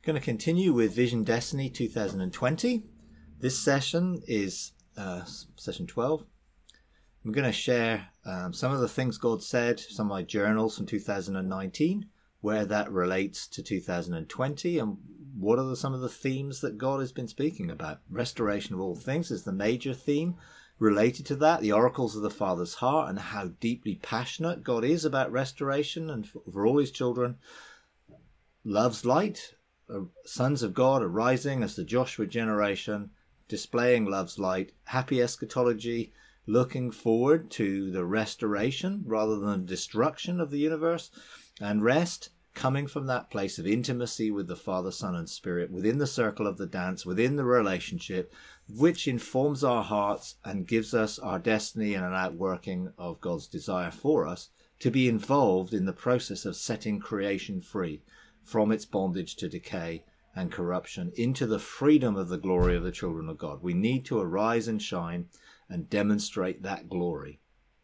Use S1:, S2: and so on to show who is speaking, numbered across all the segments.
S1: Going to continue with Vision Destiny 2020. This session is session 12. I'm going to share some of the things God said, some of my journals from 2019, where that relates to 2020, and what are some of the themes that God has been speaking about. Restoration of all things is the major theme related to that, the oracles of the Father's heart, and how deeply passionate God is about restoration and for all his children. Love's light, sons of God arising as the Joshua generation, displaying love's light, happy eschatology, looking forward to the restoration rather than destruction of the universe, and rest coming from that place of intimacy with the Father, Son, and Spirit within the circle of the dance, within the relationship, which informs our hearts and gives us our destiny and an outworking of God's desire for us to be involved in the process of setting creation free from its bondage to decay and corruption into the freedom of the glory of the children of God. We need to arise and shine and demonstrate that glory.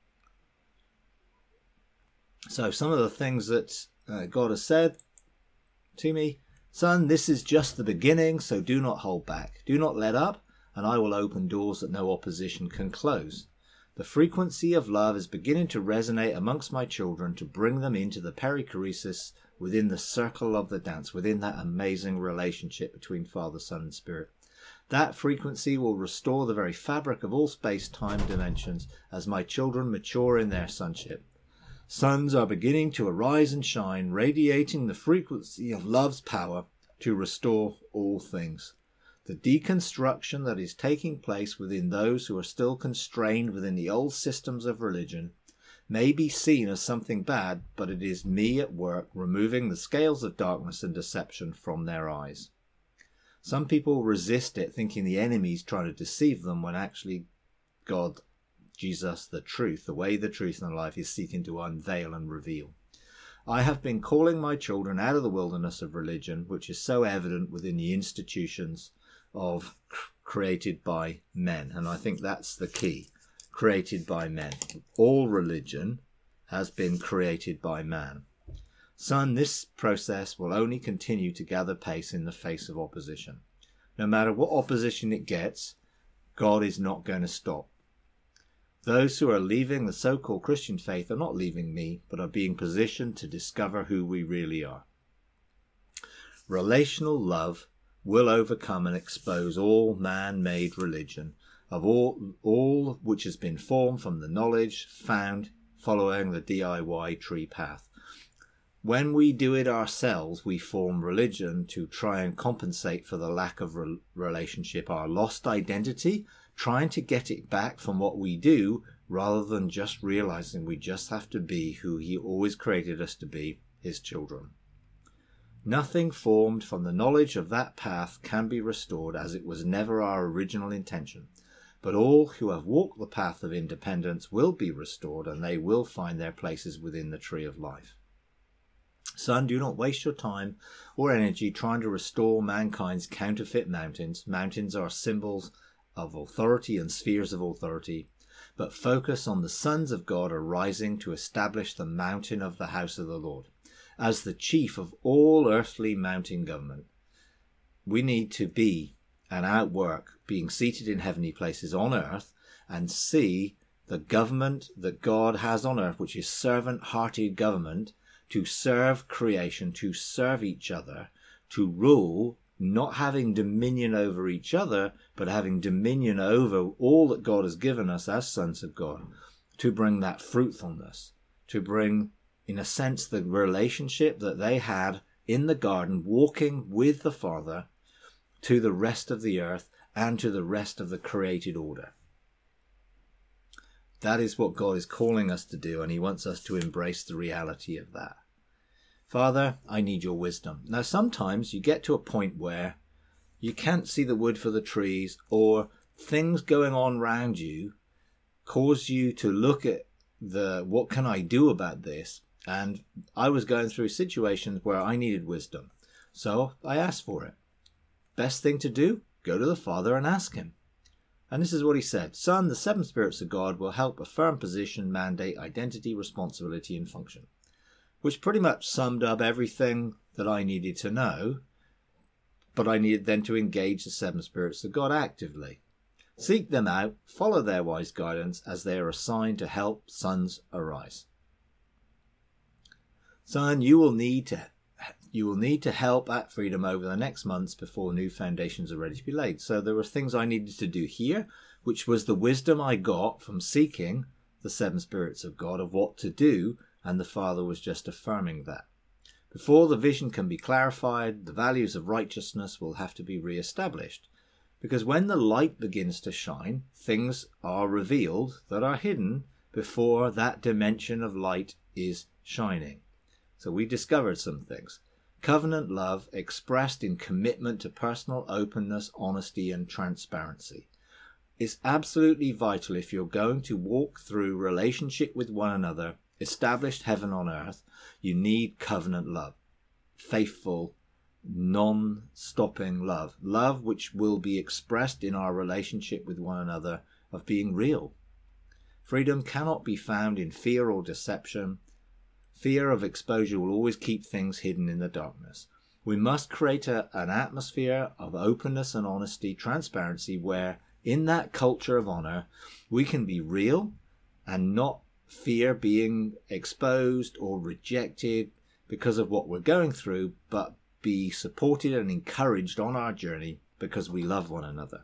S1: So some of the things that God has said to me: Son, this is just the beginning, so do not hold back. Do not let up, and I will open doors that no opposition can close. The frequency of love is beginning to resonate amongst my children to bring them into the perichoresis within the circle of the dance, within that amazing relationship between Father, Son, and Spirit. That frequency will restore the very fabric of all space-time dimensions as my children mature in their sonship. Sons are beginning to arise and shine, radiating the frequency of love's power to restore all things. The deconstruction that is taking place within those who are still constrained within the old systems of religion may be seen as something bad, but it is me at work removing the scales of darkness and deception from their eyes. Some people resist it, thinking the enemy's trying to deceive them, when actually God, Jesus, the truth, the way, the truth, and the life, is seeking to unveil and reveal. I have been calling my children out of the wilderness of religion, which is so evident within the institutions of created by men. And I think that's the key. Created by men. All religion has been created by man. Son, this process will only continue to gather pace in the face of opposition. No matter what opposition it gets, God is not going to stop. Those who are leaving the so-called Christian faith are not leaving me, but are being positioned to discover who we really are. Relational love will overcome and expose all man-made religion of all which has been formed from the knowledge found following the DIY tree path. When we do it ourselves, we form religion to try and compensate for the lack of relationship, our lost identity, trying to get it back from what we do, rather than just realizing we just have to be who he always created us to be, his children. Nothing formed from the knowledge of that path can be restored, as it was never our original intention. But all who have walked the path of independence will be restored, and they will find their places within the tree of life. Son, do not waste your time or energy trying to restore mankind's counterfeit mountains. Mountains are symbols of authority and spheres of authority, but focus on the sons of God arising to establish the mountain of the house of the Lord as the chief of all earthly mountain government. We need to be and outwork being seated in heavenly places on earth and see the government that God has on earth, which is servant-hearted government, to serve creation, to serve each other, to rule, not having dominion over each other, but having dominion over all that God has given us as sons of God, to bring that fruitfulness, to bring, in a sense, the relationship that they had in the garden, walking with the Father, to the rest of the earth and to the rest of the created order. That is what God is calling us to do, and he wants us to embrace the reality of that. Father, I need your wisdom. Now, sometimes you get to a point where you can't see the wood for the trees, or things going on around you cause you to look at what can I do about this? And I was going through situations where I needed wisdom. So I asked for it. Best thing to do, go to the Father and ask him. And this is what he said: Son, the seven spirits of God will help affirm position, mandate, identity, responsibility, and function. Which pretty much summed up everything that I needed to know. but I needed then to engage the seven spirits of God actively. Seek them out, follow their wise guidance as they are assigned to help sons arise. Son, you will need to help at Freedom over the next months before new foundations are ready to be laid. So there were things I needed to do here, which was the wisdom I got from seeking the seven spirits of God of what to do, and the Father was just affirming that. Before the vision can be clarified, the values of righteousness will have to be re-established. Because when the light begins to shine, things are revealed that are hidden before that dimension of light is shining. So we discovered some things. Covenant love expressed in commitment to personal openness, honesty, and transparency. It's absolutely vital if you're going to walk through relationship with one another, established heaven on earth, you need covenant love. Faithful, non-stopping love. Love which will be expressed in our relationship with one another of being real. Freedom cannot be found in fear or deception. Fear of exposure will always keep things hidden in the darkness. We must create an atmosphere of openness and honesty, transparency, where in that culture of honor, we can be real and not fear being exposed or rejected because of what we're going through, but be supported and encouraged on our journey because we love one another.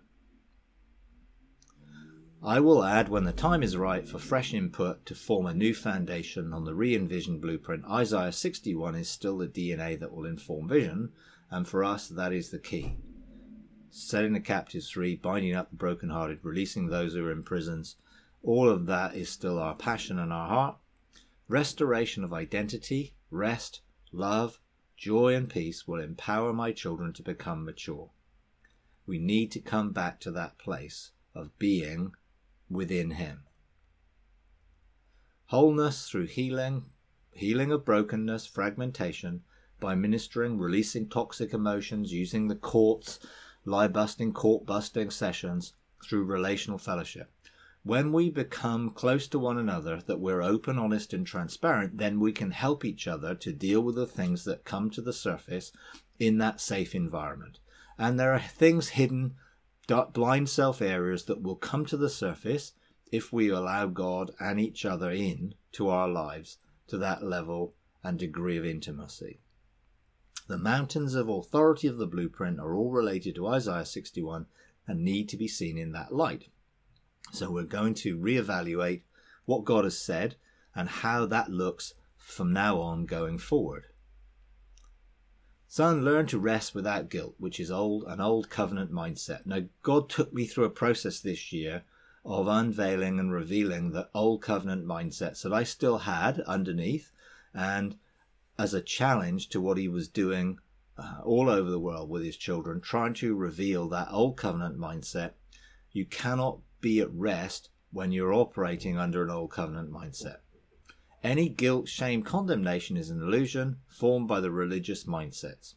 S1: I will add, when the time is right, for fresh input to form a new foundation on the re-envisioned blueprint. Isaiah 61 is still the DNA that will inform vision, and for us that is the key. Setting the captives free, binding up the brokenhearted, releasing those who are in prisons, all of that is still our passion and our heart. Restoration of identity, rest, love, joy and peace will empower my children to become mature. We need to come back to that place of being within Him. Wholeness through healing of brokenness, fragmentation, by ministering, releasing toxic emotions, using the courts, lie-busting, court-busting sessions through relational fellowship. When we become close to one another, that we're open, honest, and transparent, then we can help each other to deal with the things that come to the surface in that safe environment. And there are things hidden, dark, blind self areas that will come to the surface if we allow God and each other in to our lives to that level and degree of intimacy. The mountains of authority of the blueprint are all related to Isaiah 61 and need to be seen in that light. So we're going to reevaluate what God has said and how that looks from now on going forward. Son, learn to rest without guilt, which is an old covenant mindset. Now, God took me through a process this year of unveiling and revealing the old covenant mindsets that I still had underneath, and as a challenge to what He was doing all over the world with His children, trying to reveal that old covenant mindset. You cannot be at rest when you're operating under an old covenant mindset. Any guilt, shame, condemnation is an illusion formed by the religious mindsets.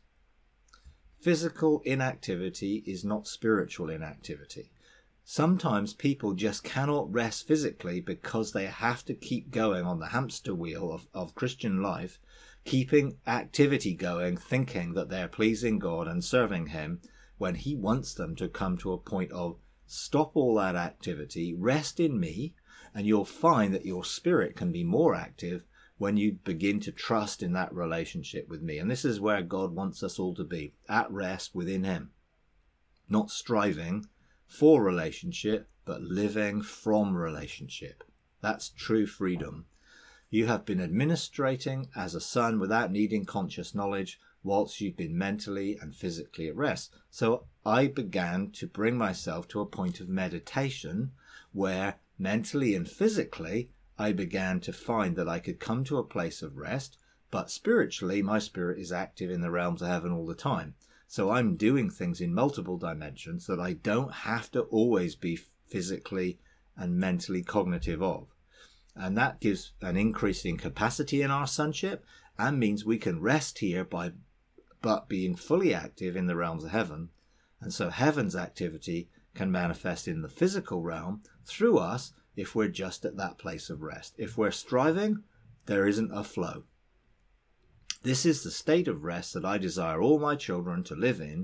S1: Physical inactivity is not spiritual inactivity. Sometimes people just cannot rest physically because they have to keep going on the hamster wheel of Christian life, keeping activity going, thinking that they're pleasing God and serving Him, when He wants them to come to a point of stop all that activity, rest in me, and you'll find that your spirit can be more active when you begin to trust in that relationship with me. And this is where God wants us all to be, at rest within Him. Not striving for relationship, but living from relationship. That's true freedom. You have been administrating as a son without needing conscious knowledge, whilst you've been mentally and physically at rest. So I began to bring myself to a point of meditation where mentally and physically I began to find that I could come to a place of rest, but spiritually my spirit is active in the realms of heaven all the time. So I'm doing things in multiple dimensions that I don't have to always be physically and mentally cognitive of. And that gives an increase in capacity in our sonship and means we can rest here but being fully active in the realms of heaven. And so heaven's activity can manifest in the physical realm through us if we're just at that place of rest. If we're striving, there isn't a flow. This is the state of rest that I desire all my children to live in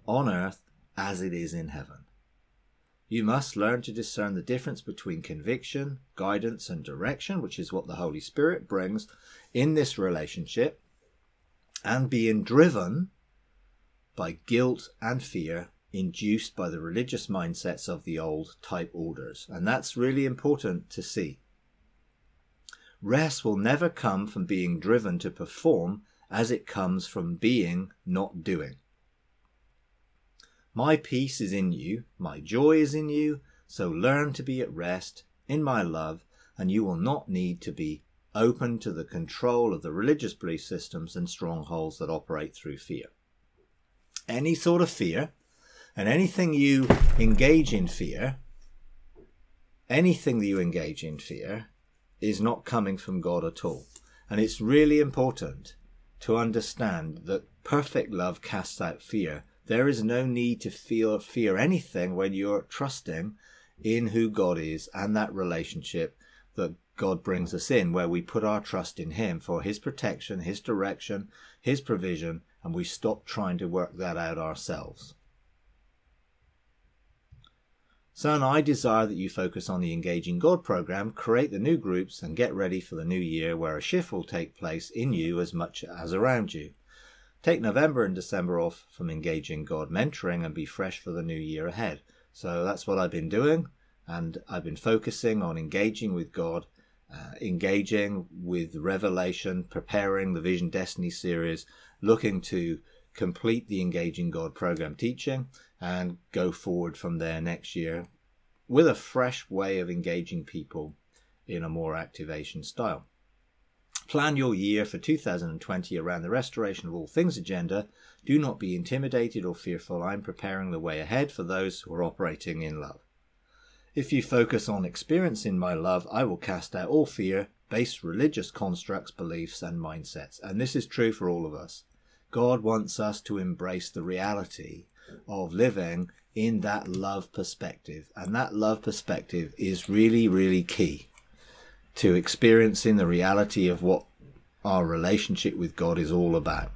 S1: on earth as it is in heaven. You must learn to discern the difference between conviction, guidance, and direction, which is what the Holy Spirit brings in this relationship, and being driven by guilt and fear induced by the religious mindsets of the old type orders. And that's really important to see. Rest will never come from being driven to perform as it comes from being, not doing. My peace is in you, my joy is in you, so learn to be at rest in my love, and you will not need to be open to the control of the religious belief systems and strongholds that operate through fear. Any sort of fear, and anything you engage in fear, is not coming from God at all. And it's really important to understand that perfect love casts out fear. There is no need to fear anything when you're trusting in who God is and that relationship that God brings us in, where we put our trust in him for his protection, his direction, his provision, and we stop trying to work that out ourselves. Son, I desire that you focus on the Engaging God program, create the new groups, and get ready for the new year where a shift will take place in you as much as around you. Take November and December off from Engaging God mentoring and be fresh for the new year ahead. So that's what I've been doing, and I've been focusing on engaging with God, engaging with Revelation, preparing the Vision Destiny series, looking to complete the Engaging God program teaching and go forward from there next year with a fresh way of engaging people in a more activation style. Plan your year for 2020 around the restoration of all things agenda. Do not be intimidated or fearful. I'm preparing the way ahead for those who are operating in love. If you focus on experiencing my love, I will cast out all fear-based religious constructs, beliefs, and mindsets. And this is true for all of us. God wants us to embrace the reality of living in that love perspective. And that love perspective is really, really key to experiencing the reality of what our relationship with God is all about.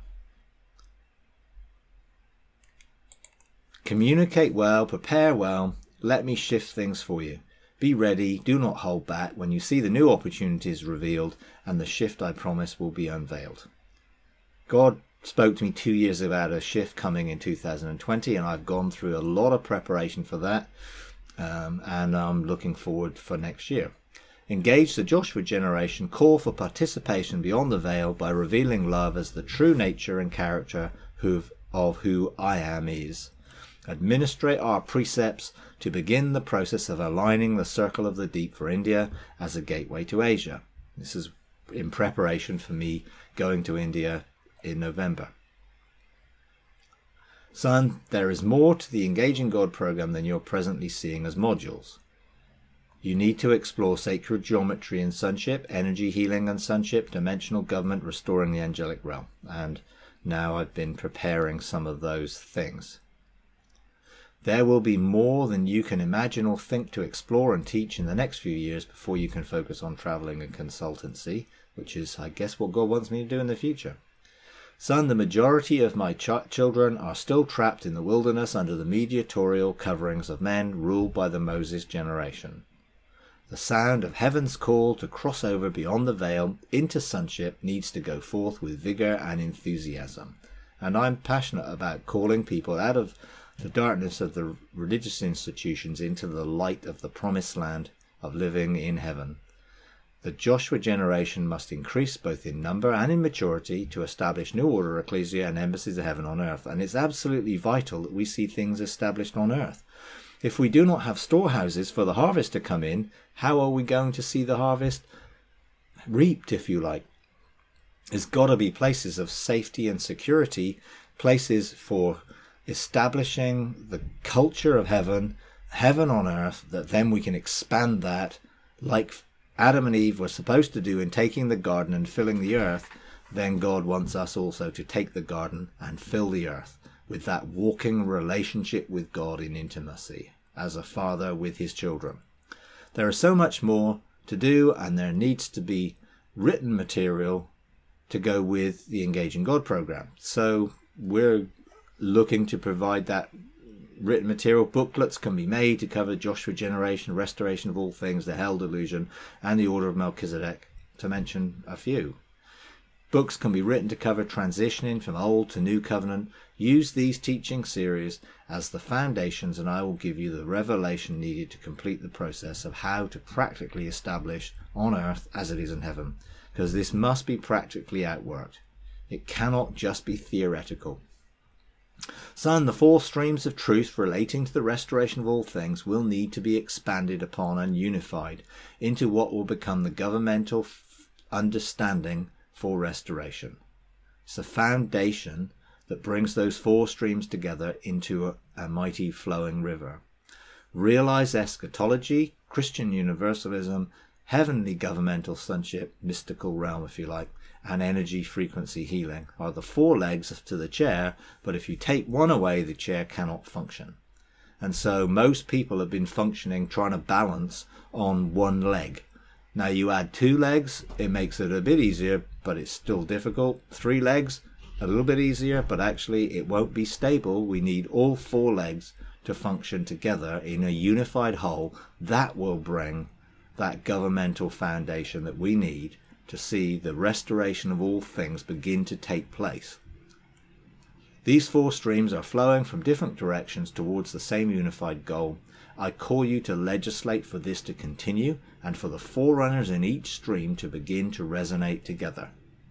S1: Communicate well, prepare well, let me shift things for you. Be ready, do not hold back when you see the new opportunities revealed and the shift I promise will be unveiled. God spoke to me 2 years about a shift coming in 2020, and I've gone through a lot of preparation for that, and I'm looking forward for next year. Engage the Joshua generation, call for participation beyond the veil by revealing love as the true nature and character of who I am is. Administrate our precepts to begin the process of aligning the circle of the deep for India as a gateway to Asia. This is in preparation for me going to India in November. Son, there is more to the Engaging God program than you're presently seeing as modules. You need to explore sacred geometry and sonship, energy healing and sonship, dimensional government, restoring the angelic realm. And now I've been preparing some of those things. There will be more than you can imagine or think to explore and teach in the next few years before you can focus on traveling and consultancy, which is, I guess, what God wants me to do in the future. Son, the majority of my children are still trapped in the wilderness under the mediatorial coverings of men ruled by the Moses generation. The sound of heaven's call to cross over beyond the veil into sonship needs to go forth with vigor and enthusiasm. And I'm passionate about calling people out of the darkness of the religious institutions into the light of the promised land of living in heaven. The Joshua generation must increase both in number and in maturity to establish new order, ecclesia, and embassies of heaven on earth. And it's absolutely vital that we see things established on earth. If we do not have storehouses for the harvest to come in, how are we going to see the harvest reaped, if you like? There's got to be places of safety and security, places for establishing the culture of heaven, heaven on earth, that then we can expand that like Adam and Eve were supposed to do in taking the garden and filling the earth. Then God wants us also to take the garden and fill the earth with that walking relationship with God in intimacy as a father with his children. There is so much more to do, and there needs to be written material to go with the Engaging God program. So we're looking to provide that written material, booklets can be made to cover Joshua generation, restoration of all things, the hell delusion, and the order of Melchizedek, to mention a few. Books can be written to cover transitioning from old to new covenant. Use these teaching series as the foundations, and I will give you the revelation needed to complete the process of how to practically establish on earth as it is in heaven, because this must be practically outworked. It cannot just be theoretical. Son, the 4 streams of truth relating to the restoration of all things will need to be expanded upon and unified into what will become the governmental understanding for restoration. It's the foundation that brings those 4 streams together into a mighty flowing river. Realize eschatology, Christian universalism, heavenly governmental sonship, mystical realm if you like, and energy frequency healing are the 4 legs to the chair, but if you take one away, the chair cannot function. And so most people have been functioning trying to balance on one leg. Now you add 2 legs, it makes it a bit easier, but it's still difficult. 3 legs, a little bit easier, but actually it won't be stable. We need all 4 legs to function together in a unified whole. That will bring that governmental foundation that we need to see the restoration of all things begin to take place. These 4 streams are flowing from different directions towards the same unified goal. I call you to legislate for this to continue and for the forerunners in each stream to begin to resonate together.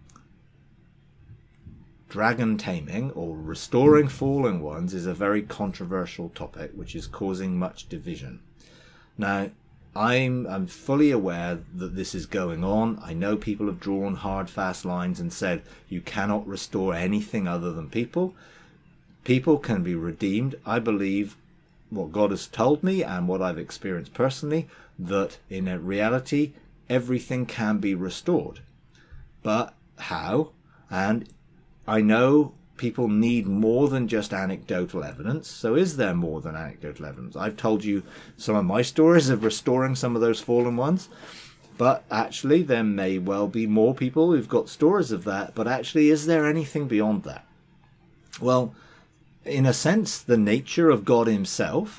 S1: Dragon taming, or restoring fallen ones, is a very controversial topic which is causing much division. Now, I'm fully aware that this is going on. I know people have drawn hard, fast lines and said you cannot restore anything other than people. People can be redeemed. I believe what God has told me and what I've experienced personally, that in reality everything can be restored. But how? And I know people need more than just anecdotal evidence. So is there more than anecdotal evidence? I've told you some of my stories of restoring some of those fallen ones, but actually there may well be more people who've got stories of that. But actually, is there anything beyond that? Well, in a sense, the nature of God himself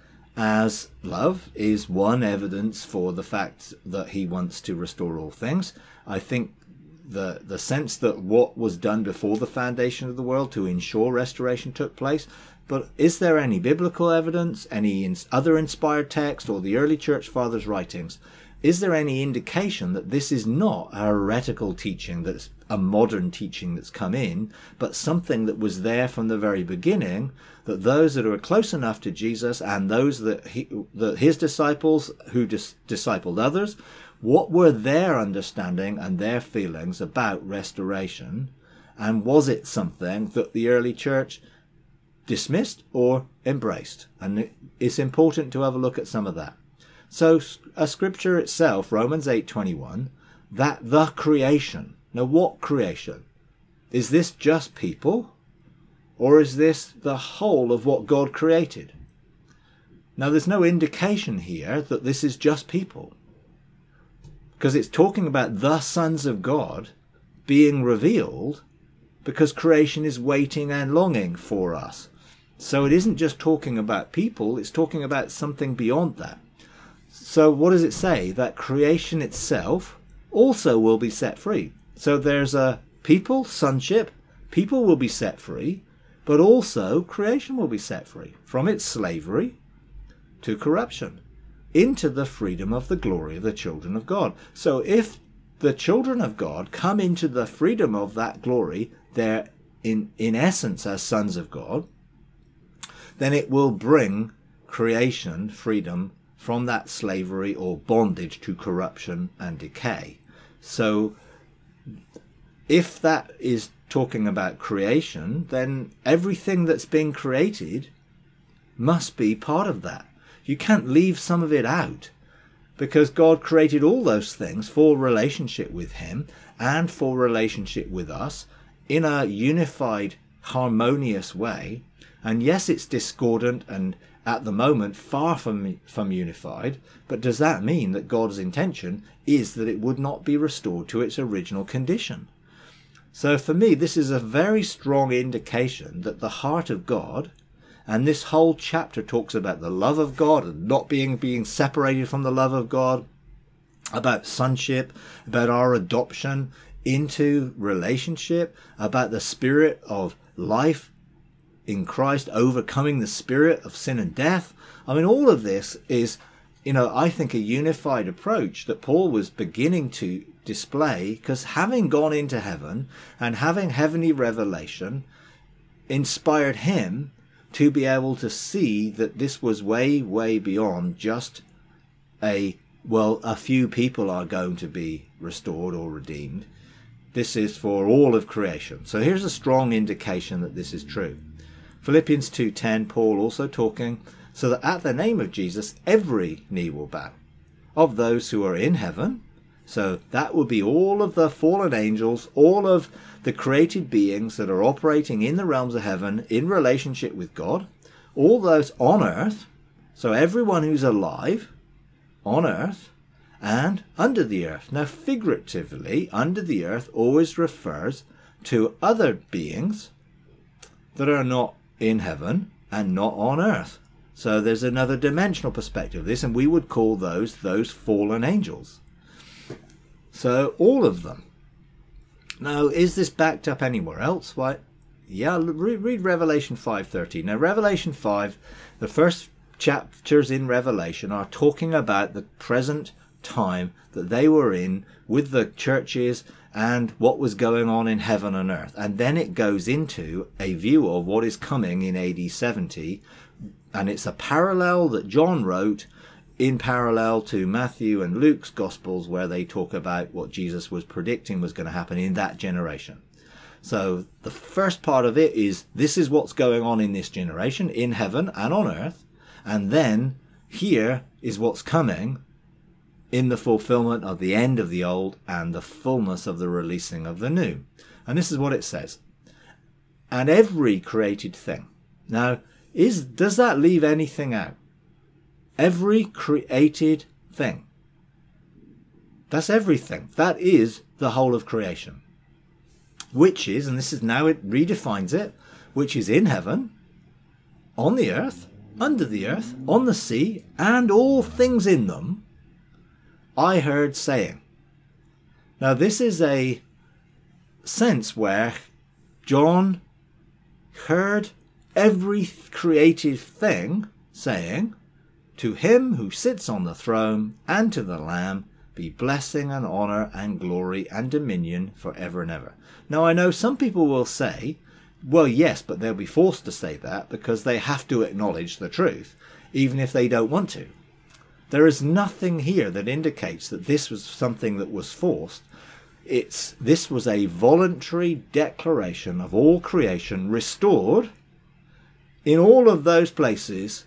S1: as love is one evidence for the fact that he wants to restore all things. I think the sense that what was done before the foundation of the world to ensure restoration took place. But is there any biblical evidence, any other inspired text, or the early church fathers' writings? Is there any indication that this is not a heretical teaching, that's a modern teaching that's come in, but something that was there from the very beginning, that those that are close enough to Jesus and those that his disciples who discipled others, what were their understanding and their feelings about restoration? And was it something that the early church dismissed or embraced? And it's important to have a look at some of that. So a scripture itself, Romans 8:21, that the creation. Now what creation? Is this just people? Or is this the whole of what God created? Now there's no indication here that this is just people, because it's talking about the sons of God being revealed, because creation is waiting and longing for us. So it isn't just talking about people, it's talking about something beyond that. So what does it say? That creation itself also will be set free. So there's a people, sonship, people will be set free, but also creation will be set free from its slavery to corruption into the freedom of the glory of the children of God. So if the children of God come into the freedom of that glory, they're in essence as sons of God, then it will bring creation freedom from that slavery or bondage to corruption and decay. So if that is talking about creation, then everything that's been created must be part of that. You can't leave some of it out, because God created all those things for relationship with him and for relationship with us in a unified, harmonious way. And yes, it's discordant and at the moment far from unified, but does that mean that God's intention is that it would not be restored to its original condition? So for me, this is a very strong indication that the heart of God, and this whole chapter talks about the love of God and not being separated from the love of God, about sonship, about our adoption into relationship, about the spirit of life in Christ overcoming the spirit of sin and death. I mean, all of this is, I think a unified approach that Paul was beginning to display, because having gone into heaven and having heavenly revelation inspired him to be able to see that this was way, way beyond just a few people are going to be restored or redeemed. This is for all of creation. So here's a strong indication that this is true. Philippians 2:10, Paul also talking, so that at the name of Jesus every knee will bow, of those who are in heaven. So that would be all of the fallen angels, all of the created beings that are operating in the realms of heaven in relationship with God, all those on earth, so everyone who's alive on earth and under the earth. Now, figuratively, under the earth always refers to other beings that are not in heaven and not on earth. So there's another dimensional perspective of this, and we would call those fallen angels. So all of them. Now, is this backed up anywhere else? Why, yeah, read Revelation 5:13. Now, Revelation 5, the first chapters in Revelation are talking about the present time that they were in with the churches and what was going on in heaven and earth. And then it goes into a view of what is coming in AD 70. And it's a parallel that John wrote in parallel to Matthew and Luke's Gospels, where they talk about what Jesus was predicting was going to happen in that generation. So the first part of it is, this is what's going on in this generation, in heaven and on earth. And then here is what's coming in the fulfillment of the end of the old and the fullness of the releasing of the new. And this is what it says. And every created thing. Now, does that leave anything out? Every created thing. That's everything. That is the whole of creation. Which is, and this is now it redefines it, which is in heaven, on the earth, under the earth, on the sea, and all things in them, I heard saying. Now this is a sense where John heard every created thing saying, to him who sits on the throne and to the Lamb be blessing and honor and glory and dominion forever and ever. Now I know some people will say, well, yes, but they'll be forced to say that because they have to acknowledge the truth, even if they don't want to. There is nothing here that indicates that this was something that was forced. This was a voluntary declaration of all creation restored in all of those places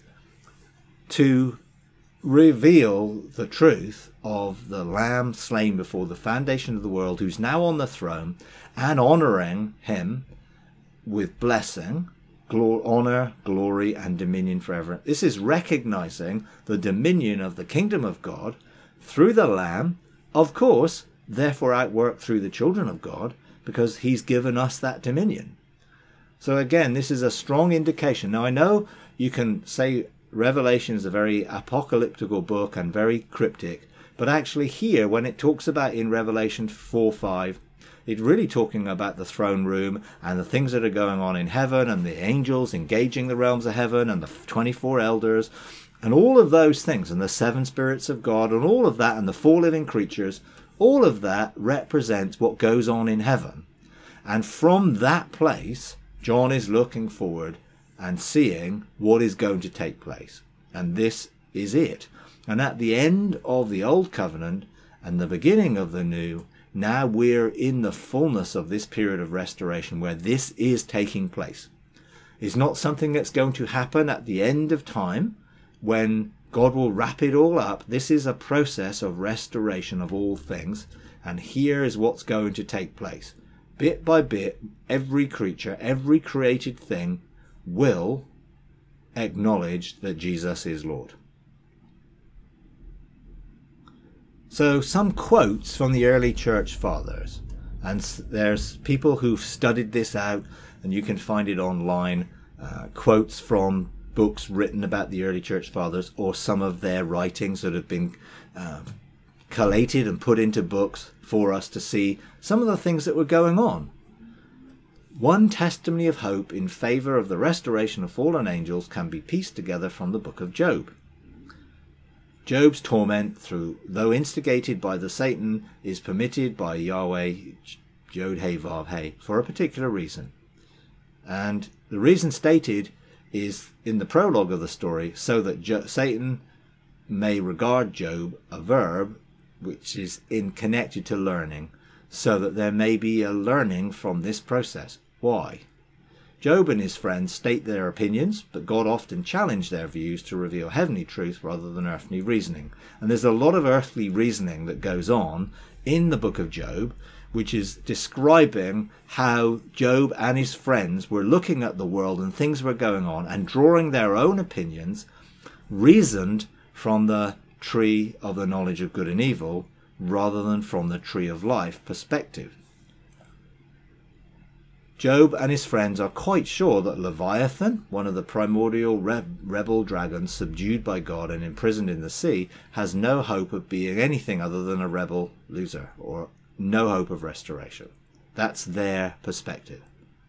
S1: to reveal the truth of the Lamb slain before the foundation of the world, who's now on the throne, and honoring him with blessing, honor, glory, and dominion forever. This is recognizing the dominion of the kingdom of God through the Lamb, of course, therefore outworked through the children of God, because he's given us that dominion. So again, this is a strong indication. Now I know you can say Revelation is a very apocalyptical book and very cryptic, but actually here, when it talks about in Revelation 4:5, it's really talking about the throne room and the things that are going on in heaven and the angels engaging the realms of heaven and the 24 elders and all of those things and the 7 spirits of God and all of that and the 4 living creatures. All of that represents what goes on in heaven. And from that place, John is looking forward and seeing what is going to take place. And this is it. And at the end of the old covenant and the beginning of the new, now we're in the fullness of this period of restoration where this is taking place. It's not something that's going to happen at the end of time when God will wrap it all up. This is a process of restoration of all things. And here is what's going to take place. Bit by bit, every creature, every created thing will acknowledge that Jesus is Lord. So some quotes from the early church fathers. And there's people who've studied this out, and you can find it online, quotes from books written about the early church fathers, or some of their writings that have been collated and put into books for us to see some of the things that were going on. One testimony of hope in favor of the restoration of fallen angels can be pieced together from the book of Job. Job's torment, though instigated by the Satan, is permitted by Yahweh, Yod He Vav He, for a particular reason. And the reason stated is in the prologue of the story, so that Satan may regard Job, a verb, which is connected to learning, so that there may be a learning from this process. Why? Job and his friends state their opinions, but God often challenged their views to reveal heavenly truth rather than earthly reasoning. And there's a lot of earthly reasoning that goes on in the book of Job, which is describing how Job and his friends were looking at the world and things were going on and drawing their own opinions, reasoned from the tree of the knowledge of good and evil rather than from the tree of life perspective. Job and his friends are quite sure that Leviathan, one of the primordial rebel dragons subdued by God and imprisoned in the sea, has no hope of being anything other than a rebel loser, or no hope of restoration. That's their perspective.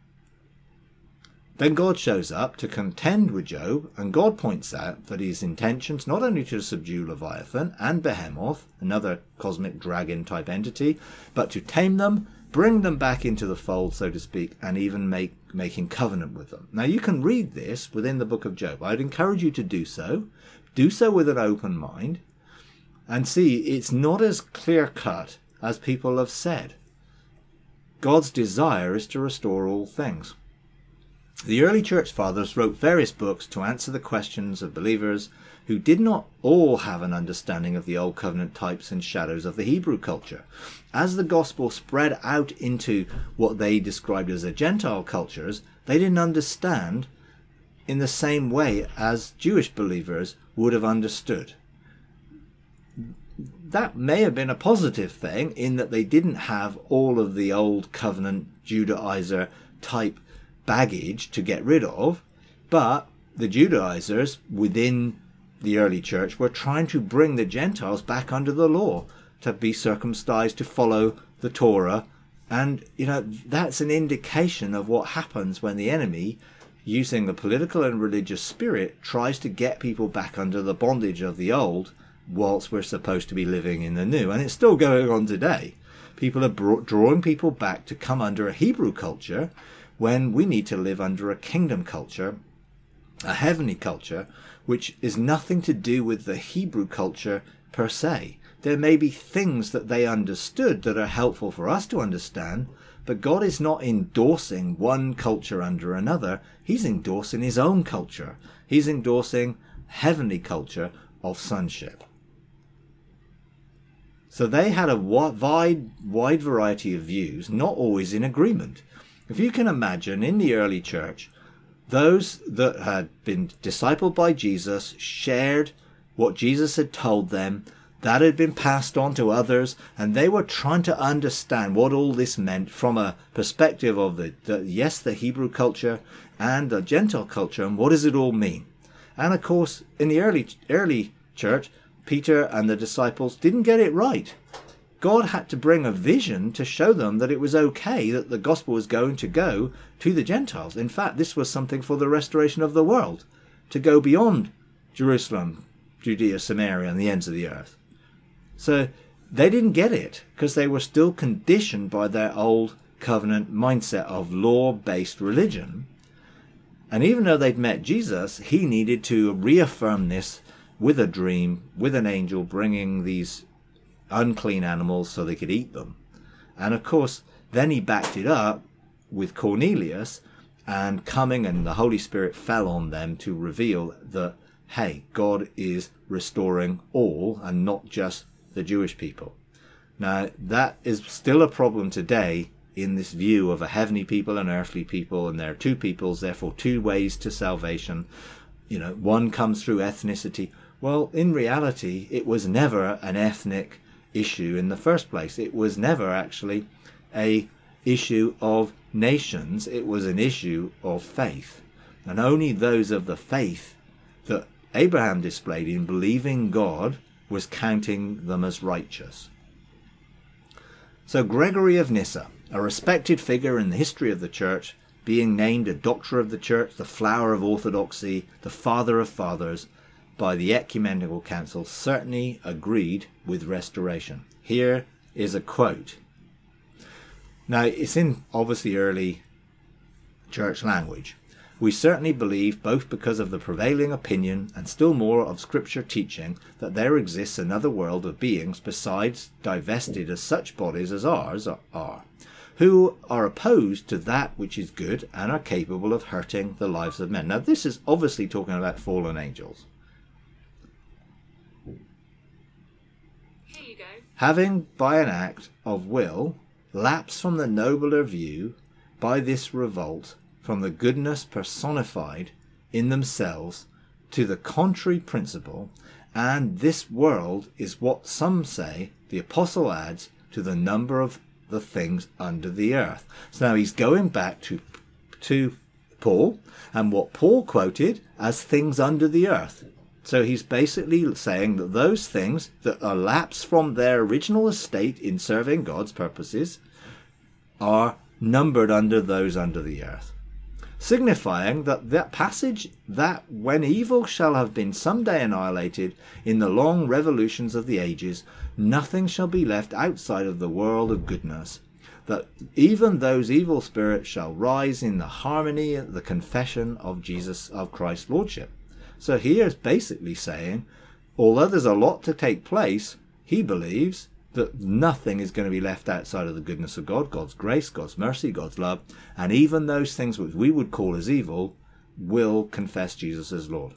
S1: Then God shows up to contend with Job, and God points out that his intentions not only to subdue Leviathan and Behemoth, another cosmic dragon-type entity, but to tame them, bring them back into the fold, so to speak, and even making covenant with them. Now, you can read this within the book of Job. I'd encourage you to do so. Do so with an open mind, and see it's not as clear-cut as people have said. God's desire is to restore all things. The early church fathers wrote various books to answer the questions of believers who did not all have an understanding of the Old Covenant types and shadows of the Hebrew culture. As the gospel spread out into what they described as the Gentile cultures, they didn't understand in the same way as Jewish believers would have understood. That may have been a positive thing in that they didn't have all of the Old Covenant Judaizer type baggage to get rid of, but the Judaizers within the early church were trying to bring the Gentiles back under the law, to be circumcised, to follow the Torah. And, that's an indication of what happens when the enemy, using the political and religious spirit, tries to get people back under the bondage of the old, whilst we're supposed to be living in the new. And it's still going on today. People are drawing people back to come under a Hebrew culture when we need to live under a kingdom culture, a heavenly culture, which is nothing to do with the Hebrew culture per se. There may be things that they understood that are helpful for us to understand, but God is not endorsing one culture under another. He's endorsing his own culture. He's endorsing heavenly culture of sonship. So they had a wide variety of views, not always in agreement. If you can imagine, in the early church, those that had been discipled by Jesus shared what Jesus had told them. That had been passed on to others, and they were trying to understand what all this meant from a perspective of the Hebrew culture and the Gentile culture, and what does it all mean? And of course, in the early church, Peter and the disciples didn't get it right. God had to bring a vision to show them that it was okay that the gospel was going to go to the Gentiles. In fact, this was something for the restoration of the world, to go beyond Jerusalem, Judea, Samaria, and the ends of the earth. So they didn't get it because they were still conditioned by their old covenant mindset of law-based religion. And even though they'd met Jesus, he needed to reaffirm this with a dream, with an angel bringing these unclean animals so they could eat them. And of course, then he backed it up with Cornelius and coming, and the Holy Spirit fell on them to reveal that, hey, God is restoring all and not just the Jewish people. Now, that is still a problem today in this view of a heavenly people and earthly people, and there are two peoples, therefore two ways to salvation. One comes through ethnicity. Well, in reality, it was never an ethnic issue in the first place. It was never actually a issue of nations, it was an issue of faith. And only those of the faith that Abraham displayed in believing God was counting them as righteous. So Gregory of Nyssa, a respected figure in the history of the church, being named a doctor of the church, the flower of orthodoxy, the father of fathers, by the Ecumenical Council, certainly agreed with restoration. Here is a quote. Now, it's in obviously early church language. We certainly believe, both because of the prevailing opinion and still more of scripture teaching, that there exists another world of beings besides divested as such bodies as ours are, who are opposed to that which is good and are capable of hurting the lives of men. Now, this is obviously talking about fallen angels.
S2: Here you go.
S1: Having, by an act of will, lapsed from the nobler view by this revolt, from the goodness personified in themselves to the contrary principle, and this world is what some say, the apostle adds, to the number of the things under the earth. So now he's going back to Paul, and what Paul quoted as things under the earth. So he's basically saying that those things that are lapsed from their original estate in serving God's purposes are numbered under those under the earth, signifying that passage, that when evil shall have been someday annihilated in the long revolutions of the ages, nothing shall be left outside of the world of goodness, that even those evil spirits shall rise in the harmony of the confession of Jesus, of Christ's Lordship. So he is basically saying, although there's a lot to take place, he believes that nothing is going to be left outside of the goodness of God, God's grace, God's mercy, God's love, and even those things which we would call as evil will confess Jesus as Lord.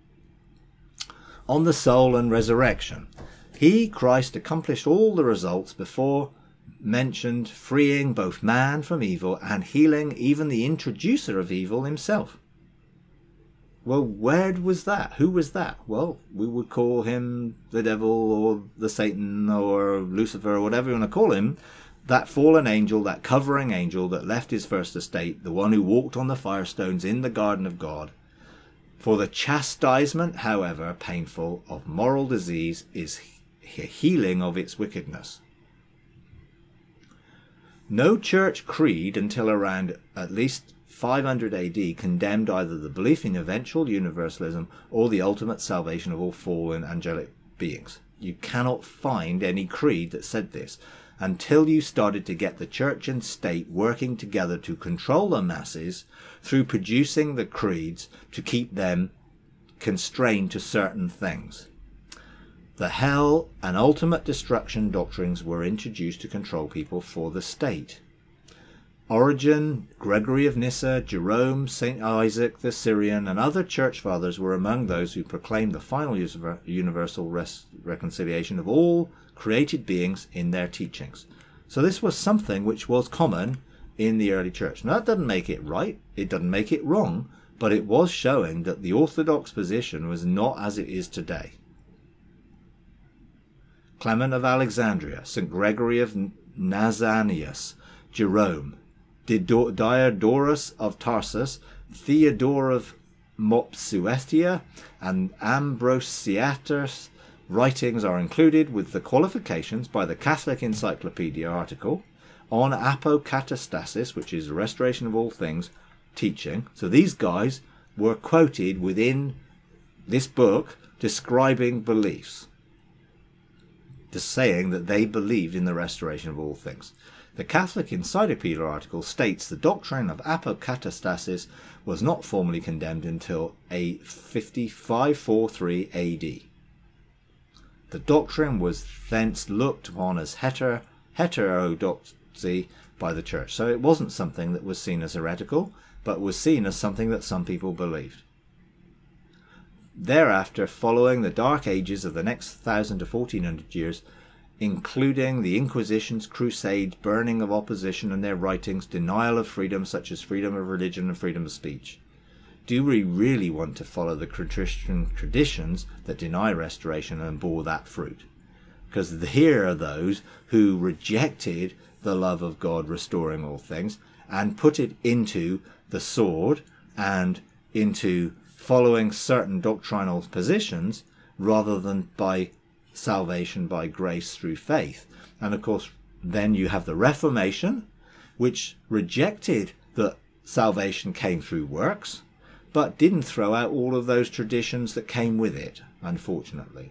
S1: On the soul and resurrection, he, Christ, accomplished all the results before mentioned, freeing both man from evil and healing even the introducer of evil himself. Well, where was that? Who was that? Well, we would call him the devil or the Satan or Lucifer or whatever you want to call him. That fallen angel, that covering angel that left his first estate, the one who walked on the firestones in the garden of God. For the chastisement, however painful, of moral disease is healing of its wickedness. No church creed until around at least 500 AD condemned either the belief in eventual universalism or the ultimate salvation of all fallen angelic beings. You cannot find any creed that said this until you started to get the church and state working together to control the masses through producing the creeds to keep them constrained to certain things. The hell and ultimate destruction doctrines were introduced to control people for the state. Origen, Gregory of Nyssa, Jerome, St. Isaac the Syrian, and other church fathers were among those who proclaimed the final universal reconciliation of all created beings in their teachings. So this was something which was common in the early church. Now, that doesn't make it right, it doesn't make it wrong, but it was showing that the orthodox position was not as it is today. Clement of Alexandria, St. Gregory of Nazianzus, Jerome, Diodorus of Tarsus, Theodore of Mopsuestia, and Ambrosiatus' writings are included with the qualifications by the Catholic Encyclopedia article on apokatastasis, which is the restoration of all things, teaching. So these guys were quoted within this book describing beliefs, just saying that they believed in the restoration of all things. The Catholic Encyclopedia article states the doctrine of apokatastasis was not formally condemned until 543 AD. The doctrine was thence looked upon as heterodoxy by the church. So it wasn't something that was seen as heretical, but was seen as something that some people believed. Thereafter, following the dark ages of the next 1,000 to 1,400 years, including the Inquisition's crusades, burning of opposition and their writings, denial of freedom such as freedom of religion and freedom of speech. Do we really want to follow the Christian traditions that deny restoration and bore that fruit? because here are those who rejected the love of God restoring all things and put it into the sword and into following certain doctrinal positions rather than by salvation by grace through faith. And of course, then you have the Reformation, which rejected that salvation came through works, but didn't throw out all of those traditions that came with it, unfortunately.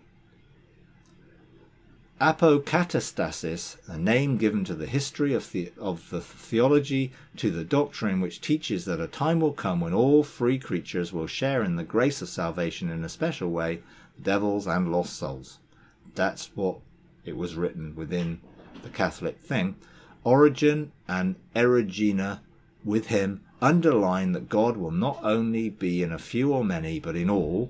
S1: Apokatastasis, a name given to the history of the theology, to the doctrine which teaches that a time will come when all free creatures will share in the grace of salvation in a special way, devils and lost souls. That's what it was written within the Catholic thing. Origen and Erigena with him underline that God will not only be in a few or many, but in all,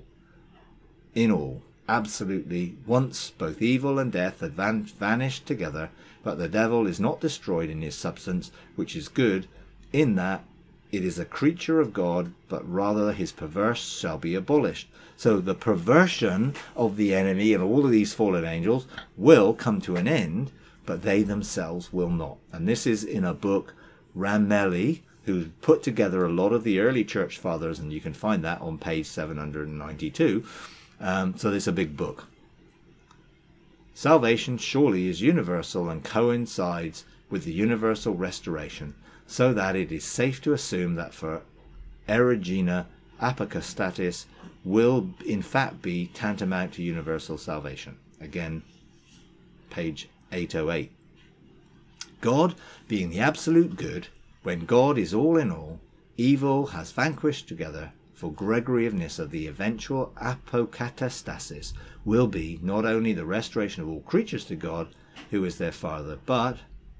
S1: absolutely. Once both evil and death had vanished together, but the devil is not destroyed in his substance, which is good, in that it is a creature of God, but rather his perverse shall be abolished. So the perversion of the enemy and all of these fallen angels will come to an end, but they themselves will not. And this is in a book, Ramelli, who put together a lot of the early church fathers, and you can find that on page 792. So it's a big book. Salvation surely is universal and coincides with the universal restoration, so that it is safe to assume that for Erigena, apostasis will in fact be tantamount to universal salvation. Again, page 808. God being the absolute good, when God is all in all, evil has vanquished together. For Gregory of Nyssa, the eventual apokatastasis will be not only the restoration of all creatures to God, who is their Father, but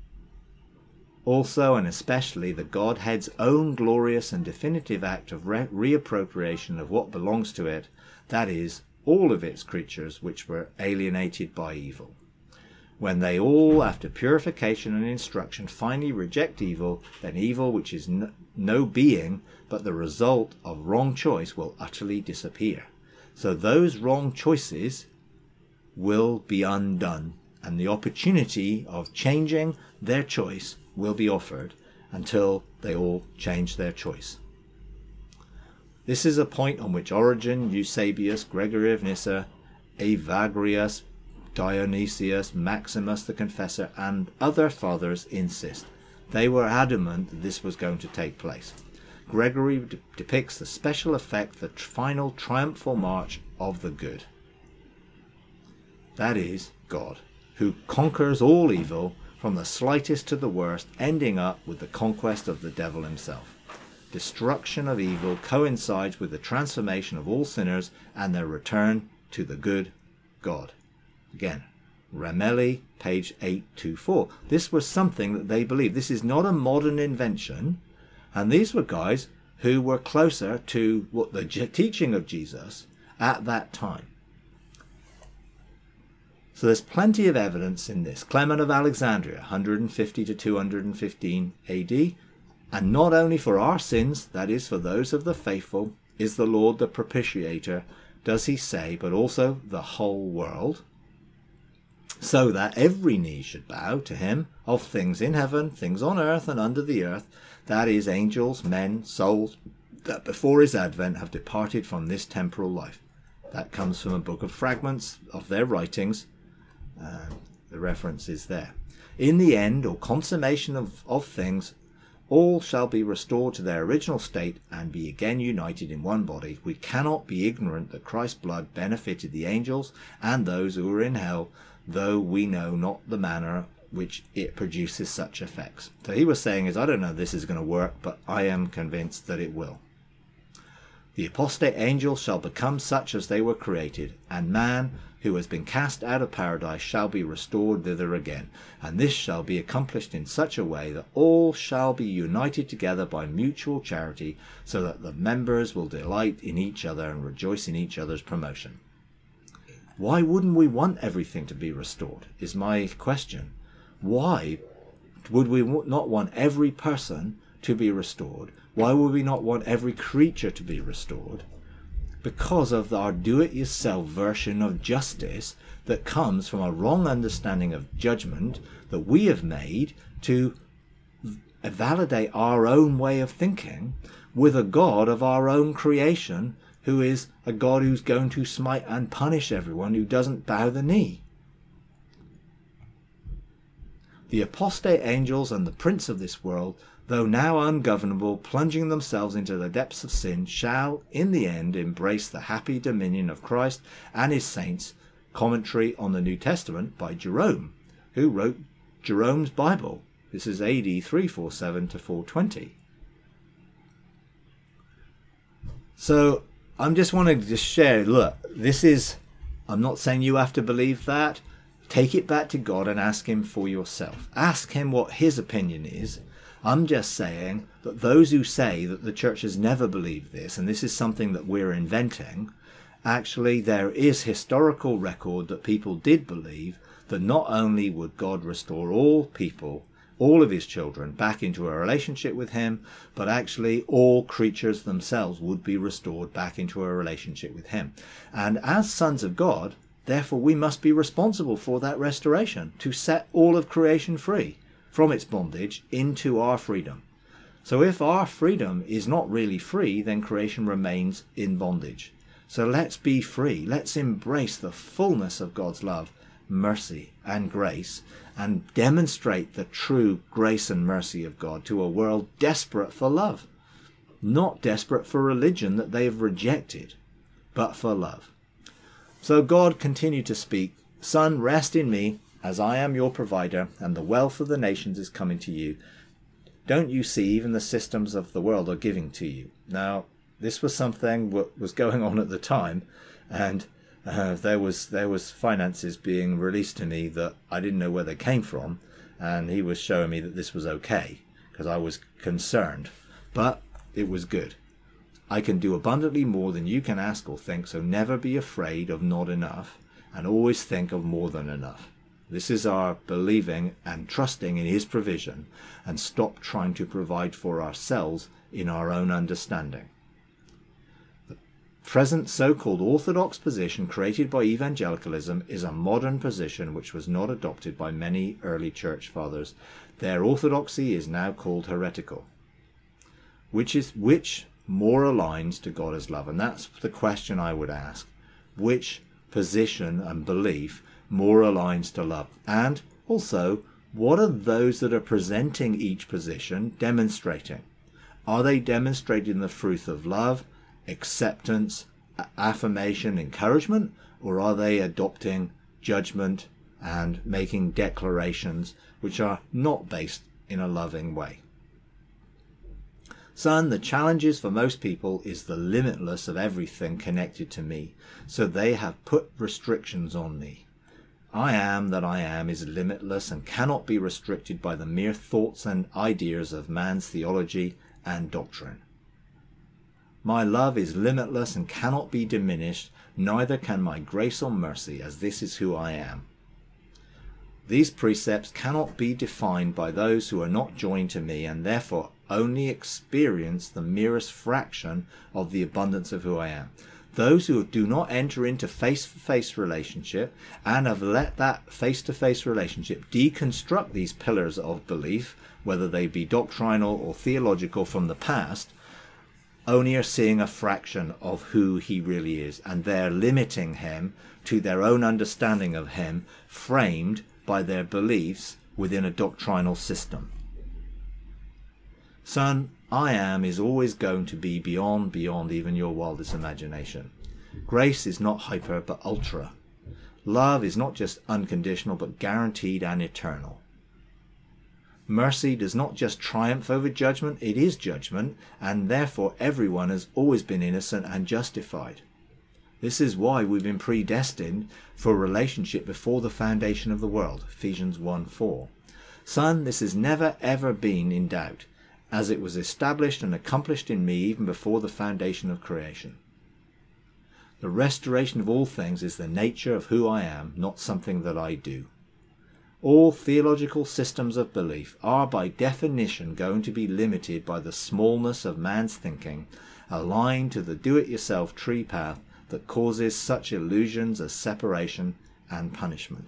S1: also and especially the Godhead's own glorious and definitive act of reappropriation of what belongs to it, that is, all of its creatures which were alienated by evil. When they all, after purification and instruction, finally reject evil, then evil, which is no being, but the result of wrong choice, will utterly disappear. So those wrong choices will be undone, and the opportunity of changing their choice will be offered until they all change their choice. This is a point on which Origen, Eusebius, Gregory of Nyssa, Evagrius, Dionysius, Maximus the Confessor, and other fathers insist. They were adamant that this was going to take place. Gregory depicts the special effect, the final triumphal march of the good. That is, God, who conquers all evil from the slightest to the worst, ending up with the conquest of the devil himself. Destruction of evil coincides with the transformation of all sinners and their return to the good God. Again, Ramelli, page 824. This was something that they believed. This is not a modern invention. And these were guys who were closer to what the teaching of Jesus at that time. So there's plenty of evidence in this. Clement of Alexandria, 150 to 215 AD. And not only for our sins, that is, for those of the faithful, is the Lord the propitiator, does he say, but also the whole world, so that every knee should bow to him of things in heaven, things on earth and under the earth, that is, angels, men, souls, that before his advent have departed from this temporal life. That comes from a book of fragments of their writings. The reference is there. In the end, or consummation of things, all shall be restored to their original state and be again united in one body. We cannot be ignorant that Christ's blood benefited the angels and those who were in hell, though we know not the manner which it produces such effects. So he was saying is, I don't know if this is going to work, but I am convinced that it will. The apostate angels shall become such as they were created, and man, who has been cast out of paradise, shall be restored thither again. And this shall be accomplished in such a way that all shall be united together by mutual charity, so that the members will delight in each other and rejoice in each other's promotion. Why wouldn't we want everything to be restored, is my question. Why would we not want every person to be restored? Why would we not want every creature to be restored? because of our do-it-yourself version of justice that comes from a wrong understanding of judgment that we have made to validate our own way of thinking with a God of our own creation, who is a God who's going to smite and punish everyone who doesn't bow the knee. The apostate angels and the prince of this world, though now ungovernable, plunging themselves into the depths of sin, shall in the end embrace the happy dominion of Christ and his saints. Commentary on the New Testament by Jerome, who wrote Jerome's Bible. This is AD 347 to 420. So I'm just wanting to share, look, I'm not saying you have to believe that. Take it back to God and ask him for yourself. Ask him what his opinion is. I'm just saying that those who say that the church has never believed this, and this is something that we're inventing, actually there is historical record that people did believe that not only would God restore all people, all of his children, back into a relationship with him, but actually all creatures themselves would be restored back into a relationship with him. And as sons of God, therefore we must be responsible for that restoration, to set all of creation free from its bondage into our freedom. So if our freedom is not really free, then creation remains in bondage. So let's be free. Let's embrace the fullness of God's love, mercy, and grace, and demonstrate the true grace and mercy of God to a world desperate for love. Not desperate for religion that they have rejected, but for love. So God continued to speak, "Son, rest in me, as I am your provider, and the wealth of the nations is coming to you. Don't you see even the systems of the world are giving to you?" Now, this was something what was going on at the time, and there was finances being released to me that I didn't know where they came from, and he was showing me that this was okay, because I was concerned, but it was good. I can do abundantly more than you can ask or think, so never be afraid of not enough, and always think of more than enough. This is our believing and trusting in his provision, and stop trying to provide for ourselves in our own understanding. The present so-called orthodox position created by evangelicalism is a modern position which was not adopted by many early church fathers. Their orthodoxy is now called heretical, which more aligns to God as love. And that's the question I would ask. Which position and belief more aligns to love? And also, what are those that are presenting each position demonstrating? Are they demonstrating the fruit of love, acceptance, affirmation, encouragement, or are they adopting judgment and making declarations which are not based in a loving way? Son, the challenges for most people is the limitless of everything connected to me, so they have put restrictions on me. I am that I am is limitless and cannot be restricted by the mere thoughts and ideas of man's theology and doctrine. My love is limitless and cannot be diminished, neither can my grace or mercy, as this is who I am. These precepts cannot be defined by those who are not joined to me, and therefore only experience the merest fraction of the abundance of who I am. Those who do not enter into face-to-face relationship and have let that face-to-face relationship deconstruct these pillars of belief, whether they be doctrinal or theological from the past, only are seeing a fraction of who he really is, and they're limiting him to their own understanding of him, framed by their beliefs within a doctrinal system. Son, I am is always going to be beyond even your wildest imagination. Grace is not hyper but ultra. Love is not just unconditional but guaranteed and eternal. Mercy does not just triumph over judgment, it is judgment, and therefore everyone has always been innocent and justified. This is why we've been predestined for a relationship before the foundation of the world, Ephesians 1:4. Son, this has never ever been in doubt, as it was established and accomplished in me even before the foundation of creation. The restoration of all things is the nature of who I am, not something that I do. All theological systems of belief are by definition going to be limited by the smallness of man's thinking, aligned to the do-it-yourself tree path that causes such illusions as separation and punishment.